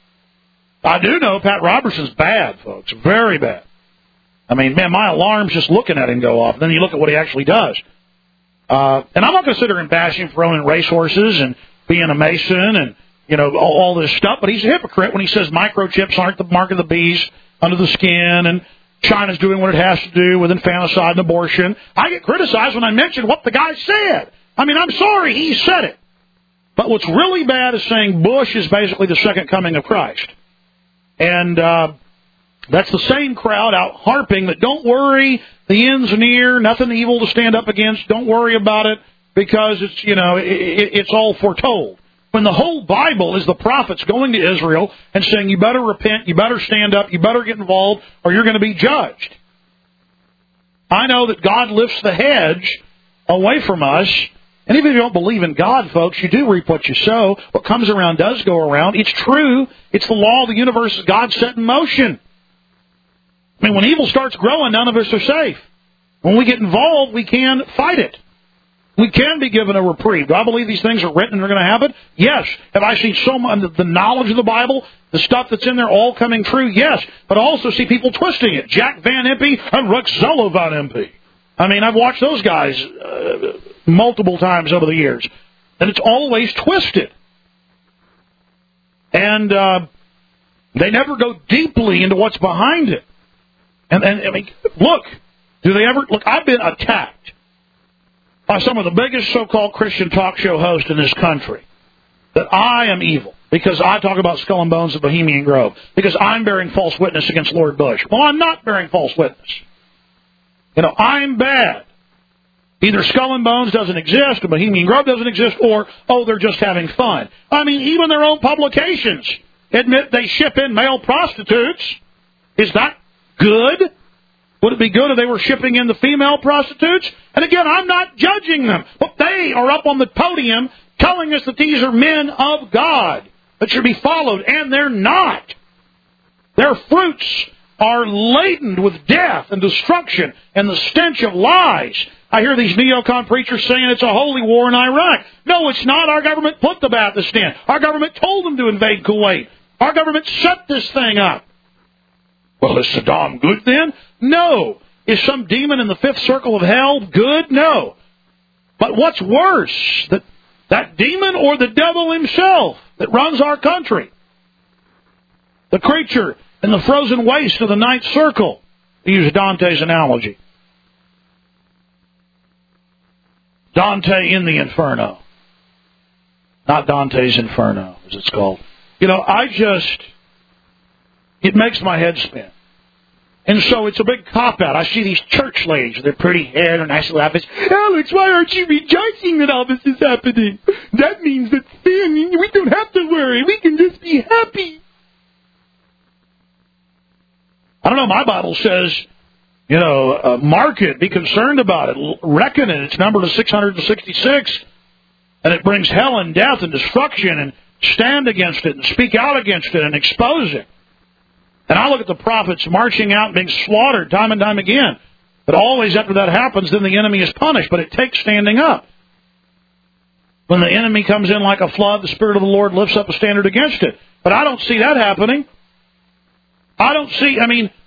I do know Pat Robertson's bad, folks, very bad. I mean, man, my alarms just looking at him go off. And then you look at what he actually does. Uh, and I'm not going to sit there and bash him for owning racehorses and being a Mason and, you know, all, all this stuff. But he's a hypocrite when he says microchips aren't the mark of the beast under the skin and China's doing what it has to do with infanticide and abortion. I get criticized when I mention what the guy said. I mean, I'm sorry, he said it. But what's really bad is saying Bush is basically the second coming of Christ. And uh, that's the same crowd out harping that don't worry, the end's near, nothing evil to stand up against, don't worry about it, because it's, you know, it, it, it's all foretold. When the whole Bible is the prophets going to Israel and saying, you better repent, you better stand up, you better get involved, or you're going to be judged. I know that God lifts the hedge away from us. And even if you don't believe in God, folks, you do reap what you sow. What comes around does go around. It's true. It's the law of the universe that God set in motion. I mean, when evil starts growing, none of us are safe. When we get involved, we can fight it. We can be given a reprieve. Do I believe these things are written and are going to happen? Yes. Have I seen so much, the knowledge of the Bible, the stuff that's in there all coming true? Yes. But I also see people twisting it. Jack Van Impe and Rexella Van Impe. I mean, I've watched those guys uh, multiple times over the years. And it's always twisted. And uh, they never go deeply into what's behind it. And, and I mean, look, do they ever... Look, I've been attacked by some of the biggest so-called Christian talk show hosts in this country, that I am evil because I talk about Skull and Bones of Bohemian Grove, because I'm bearing false witness against Lord Bush. Well, I'm not bearing false witness. You know, I'm bad. Either Skull and Bones doesn't exist, or Bohemian Grove doesn't exist, or, oh, they're just having fun. I mean, even their own publications admit they ship in male prostitutes. Is that good? Would it be good if they were shipping in the female prostitutes? And again, I'm not judging them, but they are up on the podium telling us that these are men of God that should be followed, and they're not. Their fruits are laden with death and destruction and the stench of lies. I hear these neocon preachers saying it's a holy war in Iraq. No, it's not. Our government put the Baptists in. Our government told them to invade Kuwait. Our government set this thing up. Well, is Saddam good then? No. Is some demon in the fifth circle of hell good? No. But what's worse, that, that demon or the devil himself that runs our country? The creature in the frozen waste of the ninth circle, to use Dante's analogy. Dante in the Inferno. Not Dante's Inferno, as it's called. You know, I just, it makes my head spin. And so it's a big cop-out. I see these church ladies with their pretty hair and their nice little outfits. Alex, why aren't you rejoicing that all this is happening? That means that sin, we don't have to worry. We can just be happy. I don't know, my Bible says, you know, uh, mark it, be concerned about it, reckon it. It's numbered to six hundred sixty-six, and it brings hell and death and destruction, and stand against it and speak out against it and expose it. And I look at the prophets marching out and being slaughtered time and time again. But always after that happens, then the enemy is punished. But it takes standing up. When the enemy comes in like a flood, the Spirit of the Lord lifts up a standard against it. But I don't see that happening. I don't see, I mean,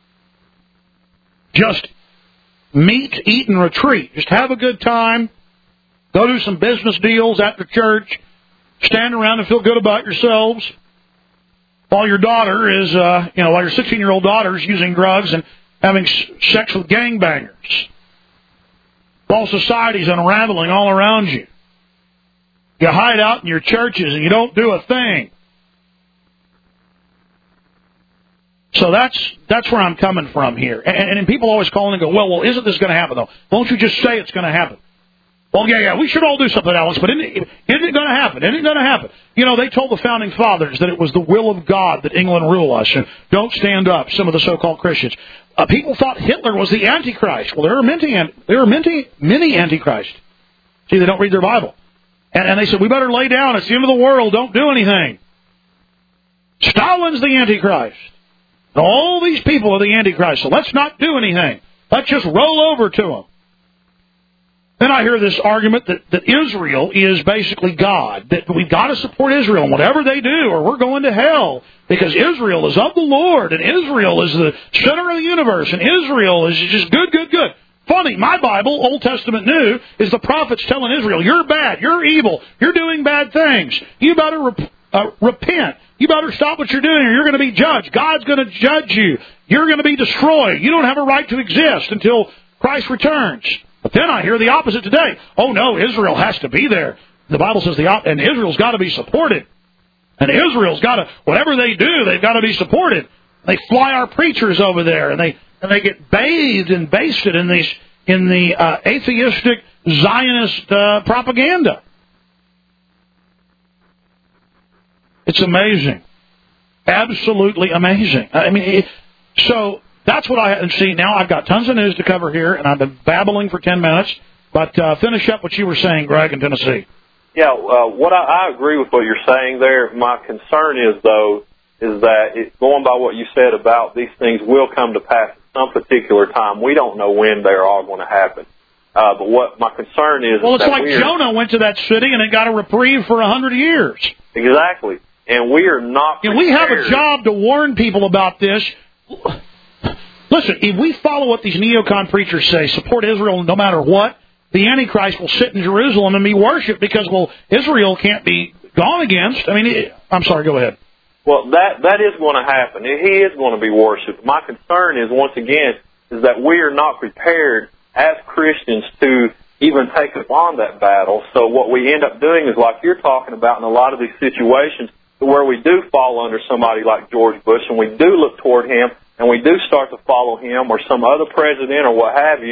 just meet, eat, and retreat. Just have a good time. Go do some business deals after church. Stand around and feel good about yourselves. While your daughter is, uh, you know, while your sixteen-year-old daughter is using drugs and having sex with gangbangers. While society's unraveling all around you. You hide out in your churches and you don't do a thing. So that's that's where I'm coming from here. And, and people always call in and go, well, well, isn't this going to happen, though? Won't you just say it's going to happen? Well, yeah, yeah, we should all do something, Alex, but isn't it, isn't it going to happen? Isn't it going to happen? You know, they told the Founding Fathers that it was the will of God that England rule us, and don't stand up, some of the so-called Christians. Uh, people thought Hitler was the Antichrist. Well, there are many, there are many, many Antichrists. See, they don't read their Bible. And, and they said, we better lay down. It's the end of the world. Don't do anything. Stalin's the Antichrist. And all these people are the Antichrist, so let's not do anything. Let's just roll over to them. Then I hear this argument that, that Israel is basically God, that we've got to support Israel in whatever they do or we're going to hell because Israel is of the Lord and Israel is the center of the universe and Israel is just good, good, good. Funny, my Bible, Old Testament, New, is the prophets telling Israel, you're bad, you're evil, you're doing bad things. You better rep- uh, repent. You better stop what you're doing or you're going to be judged. God's going to judge you. You're going to be destroyed. You don't have a right to exist until Christ returns. But then I hear the opposite today. Oh, no, Israel has to be there. The Bible says the op- and Israel's got to be supported. And Israel's got to, whatever they do, they've got to be supported. They fly our preachers over there, and they and they get bathed and basted in these in the uh, atheistic Zionist uh, propaganda. It's amazing, absolutely amazing. I mean, it, so. That's what I hadn't seen. Now I've got tons of news to cover here, and I've been babbling for ten minutes. But uh, finish up what you were saying, Greg, in Tennessee. Yeah, uh, what I, I agree with what you're saying there. My concern is, though, is that it, going by what you said about these things will come to pass at some particular time. We don't know when they're all going to happen. Uh, but what my concern is... Well, is it's that like Jonah went to that city and it got a reprieve for a hundred years. Exactly. And we are not prepared. And we have a job to warn people about this. Listen, if we follow what these neocon preachers say, support Israel no matter what, the Antichrist will sit in Jerusalem and be worshipped because, well, Israel can't be gone against. I mean, it, I'm sorry, go ahead. Well, that that is going to happen. He is going to be worshipped. My concern is, once again, is that we are not prepared as Christians to even take upon that battle. So what we end up doing is, like you're talking about in a lot of these situations, where we do fall under somebody like George Bush and we do look toward him, and we do start to follow him or some other president or what have you,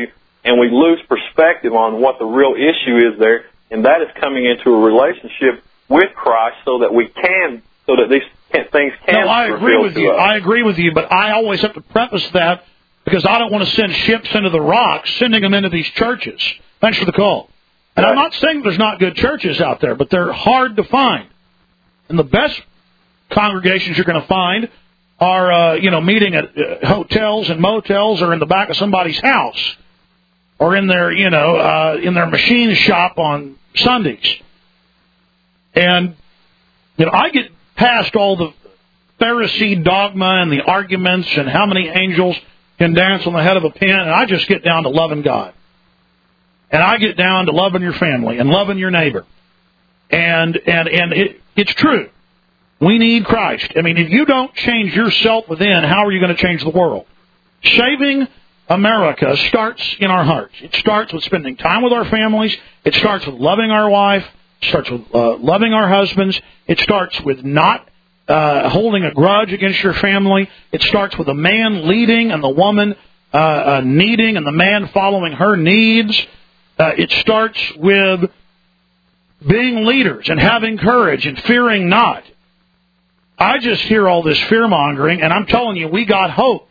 and we lose perspective on what the real issue is there, and that is coming into a relationship with Christ so that we can, so that these can, things can no, I be agree with to you. us. I agree with you, but I always have to preface that because I don't want to send ships into the rocks, sending them into these churches. Thanks for the call. And I'm not saying there's not good churches out there, but they're hard to find. And the best congregations you're going to find are, uh, you know, meeting at uh, hotels and motels or in the back of somebody's house or in their, you know, uh, in their machine shop on Sundays. And, you know, I get past all the Pharisee dogma and the arguments and how many angels can dance on the head of a pin, and I just get down to loving God. And I get down to loving your family and loving your neighbor. And and and it, it's true. We need Christ. I mean, if you don't change yourself within, how are you going to change the world? Saving America starts in our hearts. It starts with spending time with our families. It starts with loving our wife. It starts with uh, loving our husbands. It starts with not uh, holding a grudge against your family. It starts with a man leading and the woman uh, uh, needing and the man following her needs. Uh, it starts with being leaders and having courage and fearing not. I just hear all this fear-mongering, and I'm telling you, we got hope.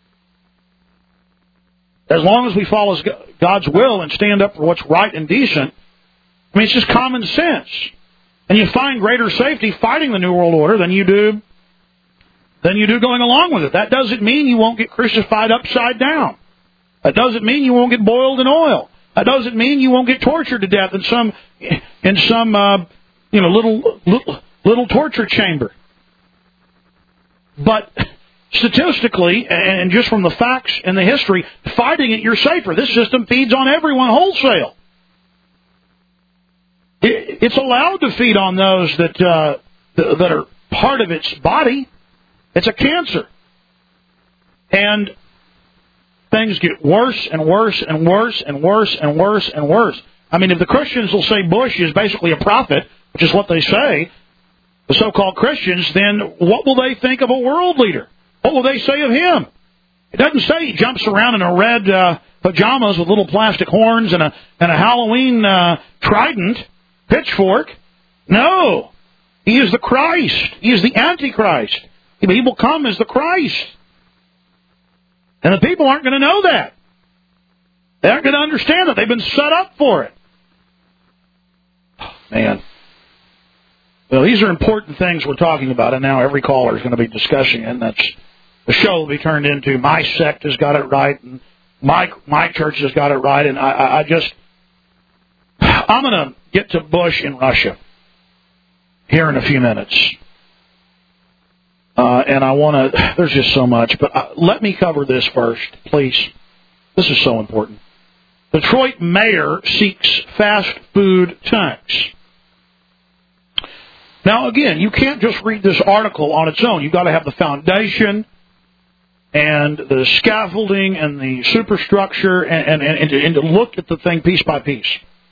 As long as we follow God's will and stand up for what's right and decent, I mean, it's just common sense. And you find greater safety fighting the New World Order than you do than you do going along with it. That doesn't mean you won't get crucified upside down. That doesn't mean you won't get boiled in oil. That doesn't mean you won't get tortured to death in some in some uh, you know little, little little torture chamber. But statistically, and just from the facts and the history, fighting it, you're safer. This system feeds on everyone wholesale. It, it's allowed to feed on those that uh, that are part of its body. It's a cancer, and things get worse and worse and worse and worse and worse and worse. I mean, if the Christians will say Bush is basically a prophet, which is what they say, the so-called Christians, then what will they think of a world leader? What will they say of him? It doesn't say he jumps around in a red uh, pajamas with little plastic horns and a and a Halloween uh, trident, pitchfork. No, he is the Christ. He is the Antichrist. He will come as the Christ. And the people aren't going to know that. They aren't going to understand that. They've been set up for it. Oh, man. Well, these are important things we're talking about, and now every caller is going to be discussing it, and that's the show will be turned into my sect has got it right, and my my church has got it right, and I, I just, I'm going to get to Bush in Russia here in a few minutes. Uh, and I want to, there's just so much, but uh, let me cover this first, please. This is so important. Detroit mayor seeks fast food tax. Now, again, you can't just read this article on its own. You've got to have the foundation and the scaffolding and the superstructure and, and, and, to, and to look at the thing piece by piece.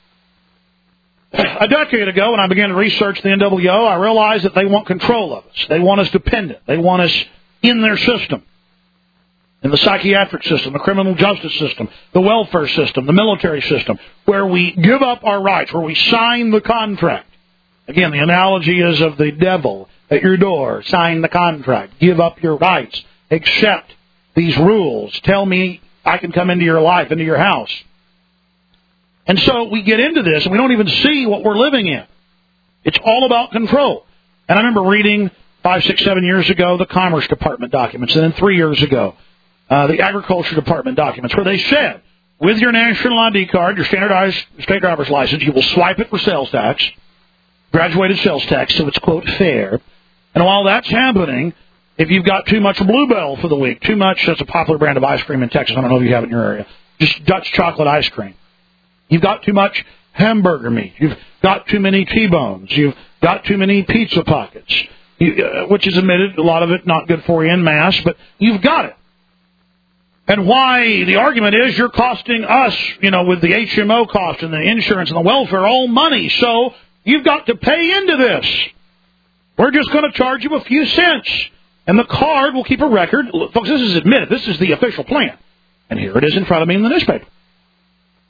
A decade ago, when I began to research the N W O, I realized that they want control of us. They want us dependent. They want us in their system, in the psychiatric system, the criminal justice system, the welfare system, the military system, where we give up our rights, where we sign the contract. Again, the analogy is of the devil at your door. Sign the contract. Give up your rights. Accept these rules. Tell me I can come into your life, into your house. And so we get into this, and we don't even see what we're living in. It's all about control. And I remember reading five, six, seven years ago the Commerce Department documents, and then three years ago uh, the Agriculture Department documents, where they said, with your national I D card, your standardized state driver's license, you will swipe it for sales tax, graduated sales tax, so it's, quote, fair. And while that's happening, if you've got too much Bluebell for the week, too much, that's a popular brand of ice cream in Texas, I don't know if you have it in your area, just Dutch chocolate ice cream. You've got too much hamburger meat. You've got too many T-bones. You've got too many pizza pockets, you, uh, which is admitted, a lot of it not good for you en masse, but you've got it. And why the argument is you're costing us, you know, with the H M O cost and the insurance and the welfare, all money, so you've got to pay into this. We're just going to charge you a few cents. And the card will keep a record. Folks, this is admitted. This is the official plan. And here it is in front of me in the newspaper.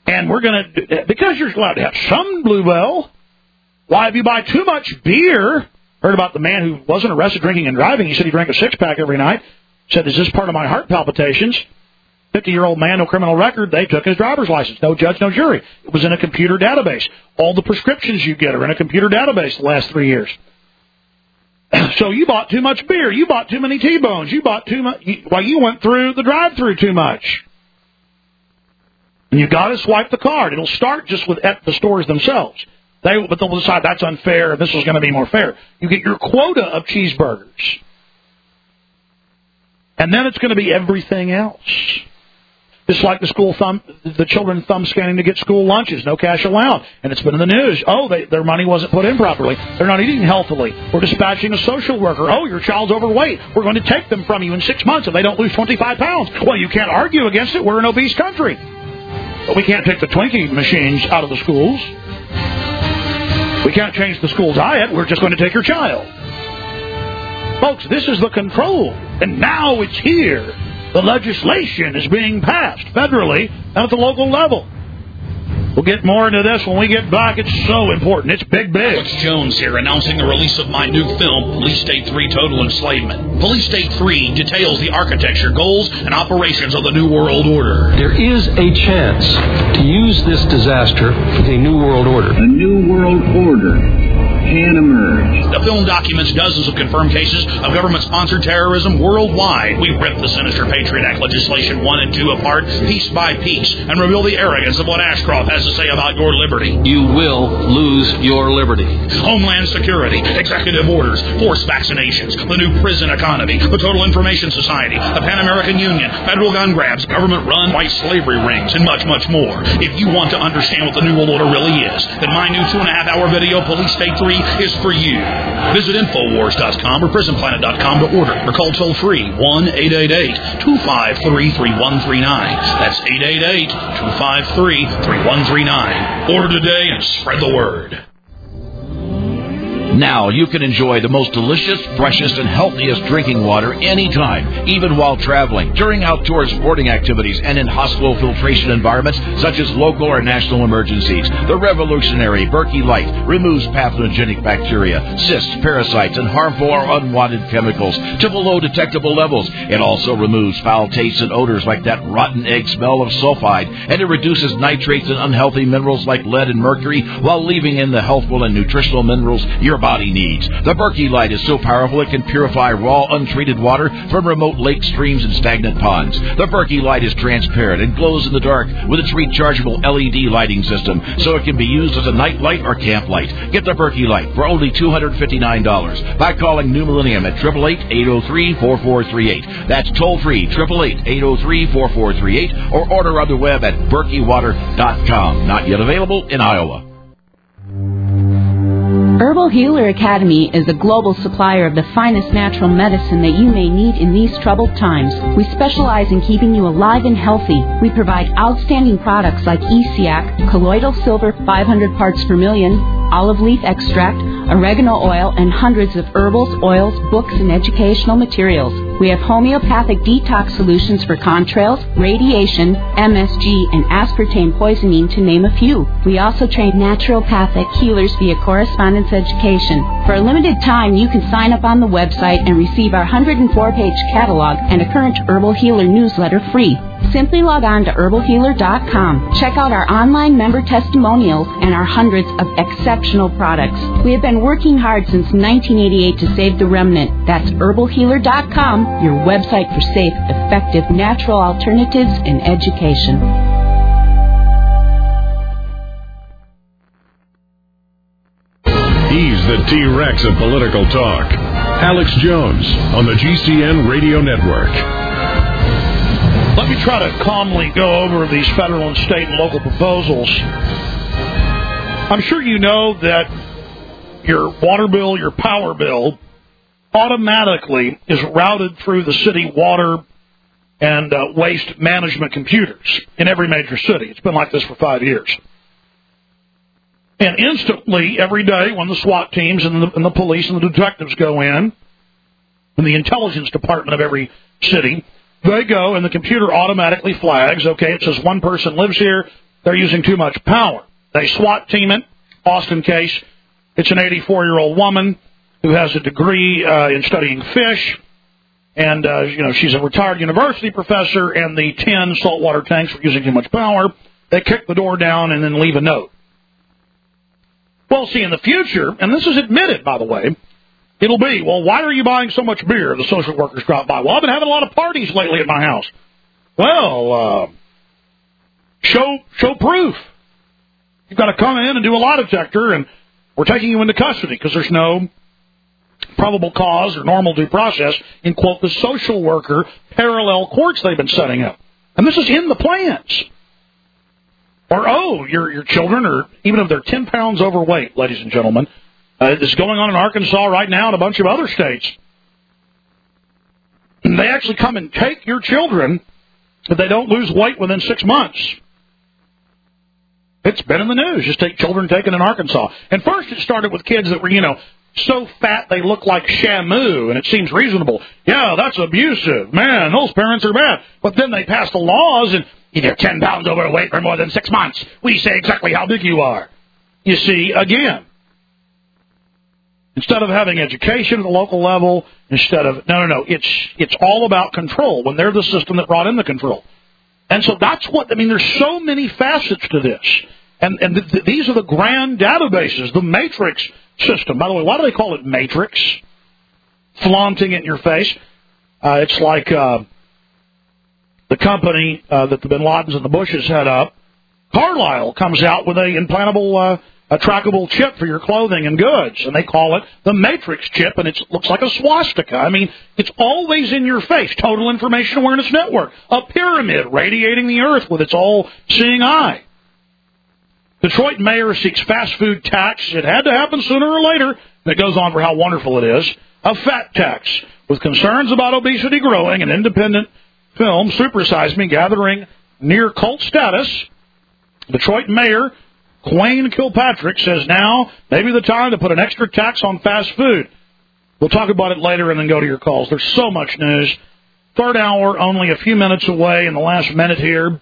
And we're going to, because you're allowed to have some Bluebell, why, if you buy too much beer, heard about the man who wasn't arrested drinking and driving. He said he drank a six-pack every night. Said, is this part of my heart palpitations? fifty-year-old man, no criminal record. They took his driver's license. No judge, no jury. It was in a computer database. All the prescriptions you get are in a computer database the last three years. So you bought too much beer. You bought too many T-bones. You bought too much. Well, you went through the drive-through too much. And you got to swipe the card. It'll start just with at the stores themselves. They, but they'll decide that's unfair and this is going to be more fair. You get your quota of cheeseburgers. And then it's going to be everything else. Just like the school thumb, the children thumb scanning to get school lunches, no cash allowed. And it's been in the news. Oh, they, their money wasn't put in properly. They're not eating healthily. We're dispatching a social worker. Oh, your child's overweight. We're going to take them from you in six months if they don't lose twenty-five pounds. Well, you can't argue against it. We're an obese country. But we can't take the Twinkie machines out of the schools. We can't change the school diet. We're just going to take your child. Folks, this is the control. And now it's here. The legislation is being passed federally and at the local level. We'll get more into this when we get back. It's so important. It's big, big. Alex Jones here announcing the release of my new film, Police State three Total Enslavement. Police State three details the architecture, goals, and operations of the New World Order. There is a chance to use this disaster for the New World Order. A New World Order can emerge. The film documents dozens of confirmed cases of government-sponsored terrorism worldwide. We rip the sinister Patriot Act legislation one and two apart, piece by piece, and reveal the arrogance of what Ashcroft has to say about your liberty. You will lose your liberty. Homeland Security, executive orders, forced vaccinations, the new prison economy, the Total Information Society, the Pan American Union, federal gun grabs, government-run white slavery rings, and much, much more. If you want to understand what the New World Order really is, then my new two-and-a-half-hour video, Police State three, is for you. Visit Infowars dot com or Prison Planet dot com to order or call toll-free one eight eight eight, two five three, three one three nine. That's eight eight eight, two five three, three one three nine. Order today and spread the word. Now you can enjoy the most delicious, freshest, and healthiest drinking water anytime, even while traveling, during outdoor sporting activities, and in hospital filtration environments such as local or national emergencies. The revolutionary Berkey Light removes pathogenic bacteria, cysts, parasites, and harmful or unwanted chemicals to below detectable levels. It also removes foul tastes and odors like that rotten egg smell of sulfide, and it reduces nitrates and unhealthy minerals like lead and mercury while leaving in the healthful and nutritional minerals your body needs. The Berkey Light is so powerful it can purify raw, untreated water from remote lakes, streams, and stagnant ponds. The Berkey Light is transparent and glows in the dark with its rechargeable L E D lighting system, so it can be used as a night light or camp light. Get the Berkey Light for only two hundred fifty-nine dollars by calling New Millennium at eight eight eight, eight oh three, four four three eight. That's toll-free, eight eight eight, eight oh three, four four three eight, or order on the web at berkey water dot com. Not yet available in Iowa. Herbal Healer Academy is a global supplier of the finest natural medicine that you may need in these troubled times. We specialize in keeping you alive and healthy. We provide outstanding products like E C A C, colloidal silver five hundred parts per million, olive leaf extract, oregano oil, and hundreds of herbals, oils, books, and educational materials. We have homeopathic detox solutions for contrails, radiation, M S G, and aspartame poisoning, to name a few. We also train naturopathic healers via correspondence education. For a limited time, you can sign up on the website and receive our one hundred four page catalog and a current Herbal Healer newsletter free. Simply log on to herbal healer dot com. Check out our online member testimonials and our hundreds of exceptional products. We have been working hard since nineteen eighty-eight to save the remnant. That's herbal healer dot com, your website for safe, effective, natural alternatives in education. He's the T-Rex of political talk. Alex Jones on the G C N Radio Network. Let me try to calmly go over these federal and state and local proposals. I'm sure you know that your water bill, your power bill, automatically is routed through the city water and uh, waste management computers in every major city. It's been like this for five years. And instantly, every day, when the SWAT teams and the, and the police and the detectives go in, and the intelligence department of every city, they go and the computer automatically flags, okay, it says one person lives here, they're using too much power. They SWAT team it. Austin case, it's an eighty-four-year-old woman who has a degree uh, in studying fish, and uh, you know she's a retired university professor, and the ten saltwater tanks were using too much power. They kick the door down and then leave a note. Well, see, in the future, and this is admitted, by the way, it'll be, well, why are you buying so much beer? The social workers drop by. Well, I've been having a lot of parties lately at my house. Well, uh, show show proof. You've got to come in and do a lie detector, and we're taking you into custody because there's no probable cause or normal due process in, quote, the social worker parallel courts they've been setting up. And this is in the plans. Or, oh, your your children are, even if they're ten pounds overweight, ladies and gentlemen, uh, this is going on in Arkansas right now and a bunch of other states. And they actually come and take your children if they don't lose weight within six months. It's been in the news. Just take children taken in Arkansas. And first it started with kids that were, you know, so fat they look like Shamu, and it seems reasonable. Yeah, that's abusive. Man, those parents are bad. But then they passed the laws, and if you're ten pounds overweight for more than six months, we say exactly how big you are. You see, again, instead of having education at the local level, instead of, no, no, no, it's it's all about control when they're the system that brought in the control. And so that's what, I mean, there's so many facets to this. And and th- th- these are the grand databases, the matrix system. By the way, why do they call it matrix? Flaunting it in your face. Uh, it's like uh, the company uh, that the Bin Ladens and the Bushes head up. Carlisle comes out with a implantable, uh, a trackable chip for your clothing and goods, and they call it the matrix chip, and it looks like a swastika. I mean, it's always in your face. Total Information Awareness Network, a pyramid radiating the earth with its all-seeing eye. Detroit mayor seeks fast food tax. It had to happen sooner or later. And it goes on for how wonderful it is. A fat tax. With concerns about obesity growing, an independent film, Super Size Me, gathering near cult status, Detroit mayor Quayne Kilpatrick says now maybe the time to put an extra tax on fast food. We'll talk about it later and then go to your calls. There's so much news. Third hour, only a few minutes away in the last minute here.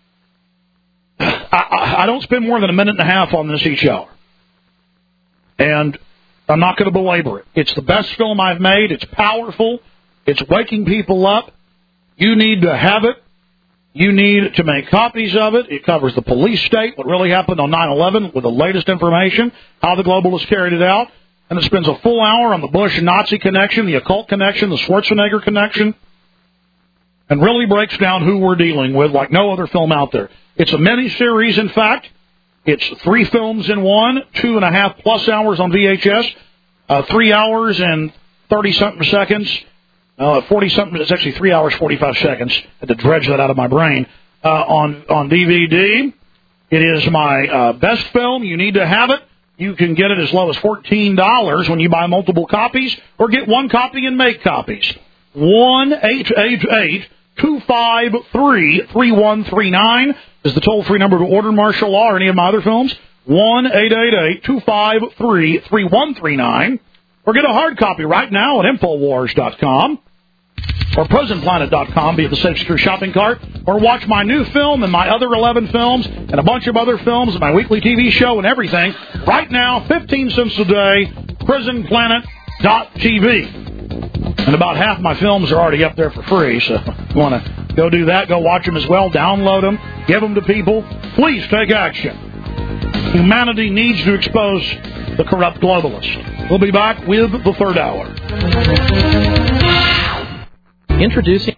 I, I don't spend more than a minute and a half on this each hour. And I'm not going to belabor it. It's the best film I've made. It's powerful. It's waking people up. You need to have it. You need to make copies of it. It covers the police state, what really happened on nine eleven with the latest information, how the globalists carried it out. And it spends a full hour on the Bush and Nazi connection, the occult connection, the Schwarzenegger connection, and really breaks down who we're dealing with like no other film out there. It's a mini-series, in fact. It's three films in one, two and a half plus hours on V H S, uh, three hours and thirty-something seconds. Uh, forty-something, it's actually three hours, forty-five seconds. I had to dredge that out of my brain. Uh, on, on D V D, it is my uh, best film. You need to have it. You can get it as low as fourteen dollars when you buy multiple copies, or get one copy and make copies. one eight eight eight two five three three one three nine is the toll-free number to order martial law or any of my other films. one eight eight eight two five three three one three nine. Or get a hard copy right now at Infowars dot com or Present Planet dot com via the Safe Secure shopping cart. Or watch my new film and my other eleven films and a bunch of other films and my weekly T V show and everything. Right now, fifteen cents a day, Prison Planet dot T V. And about half my films are already up there for free, so if you want to go do that, go watch them as well, download them, give them to people. Please take action. Humanity needs to expose the corrupt globalist. We'll be back with the third hour. Introducing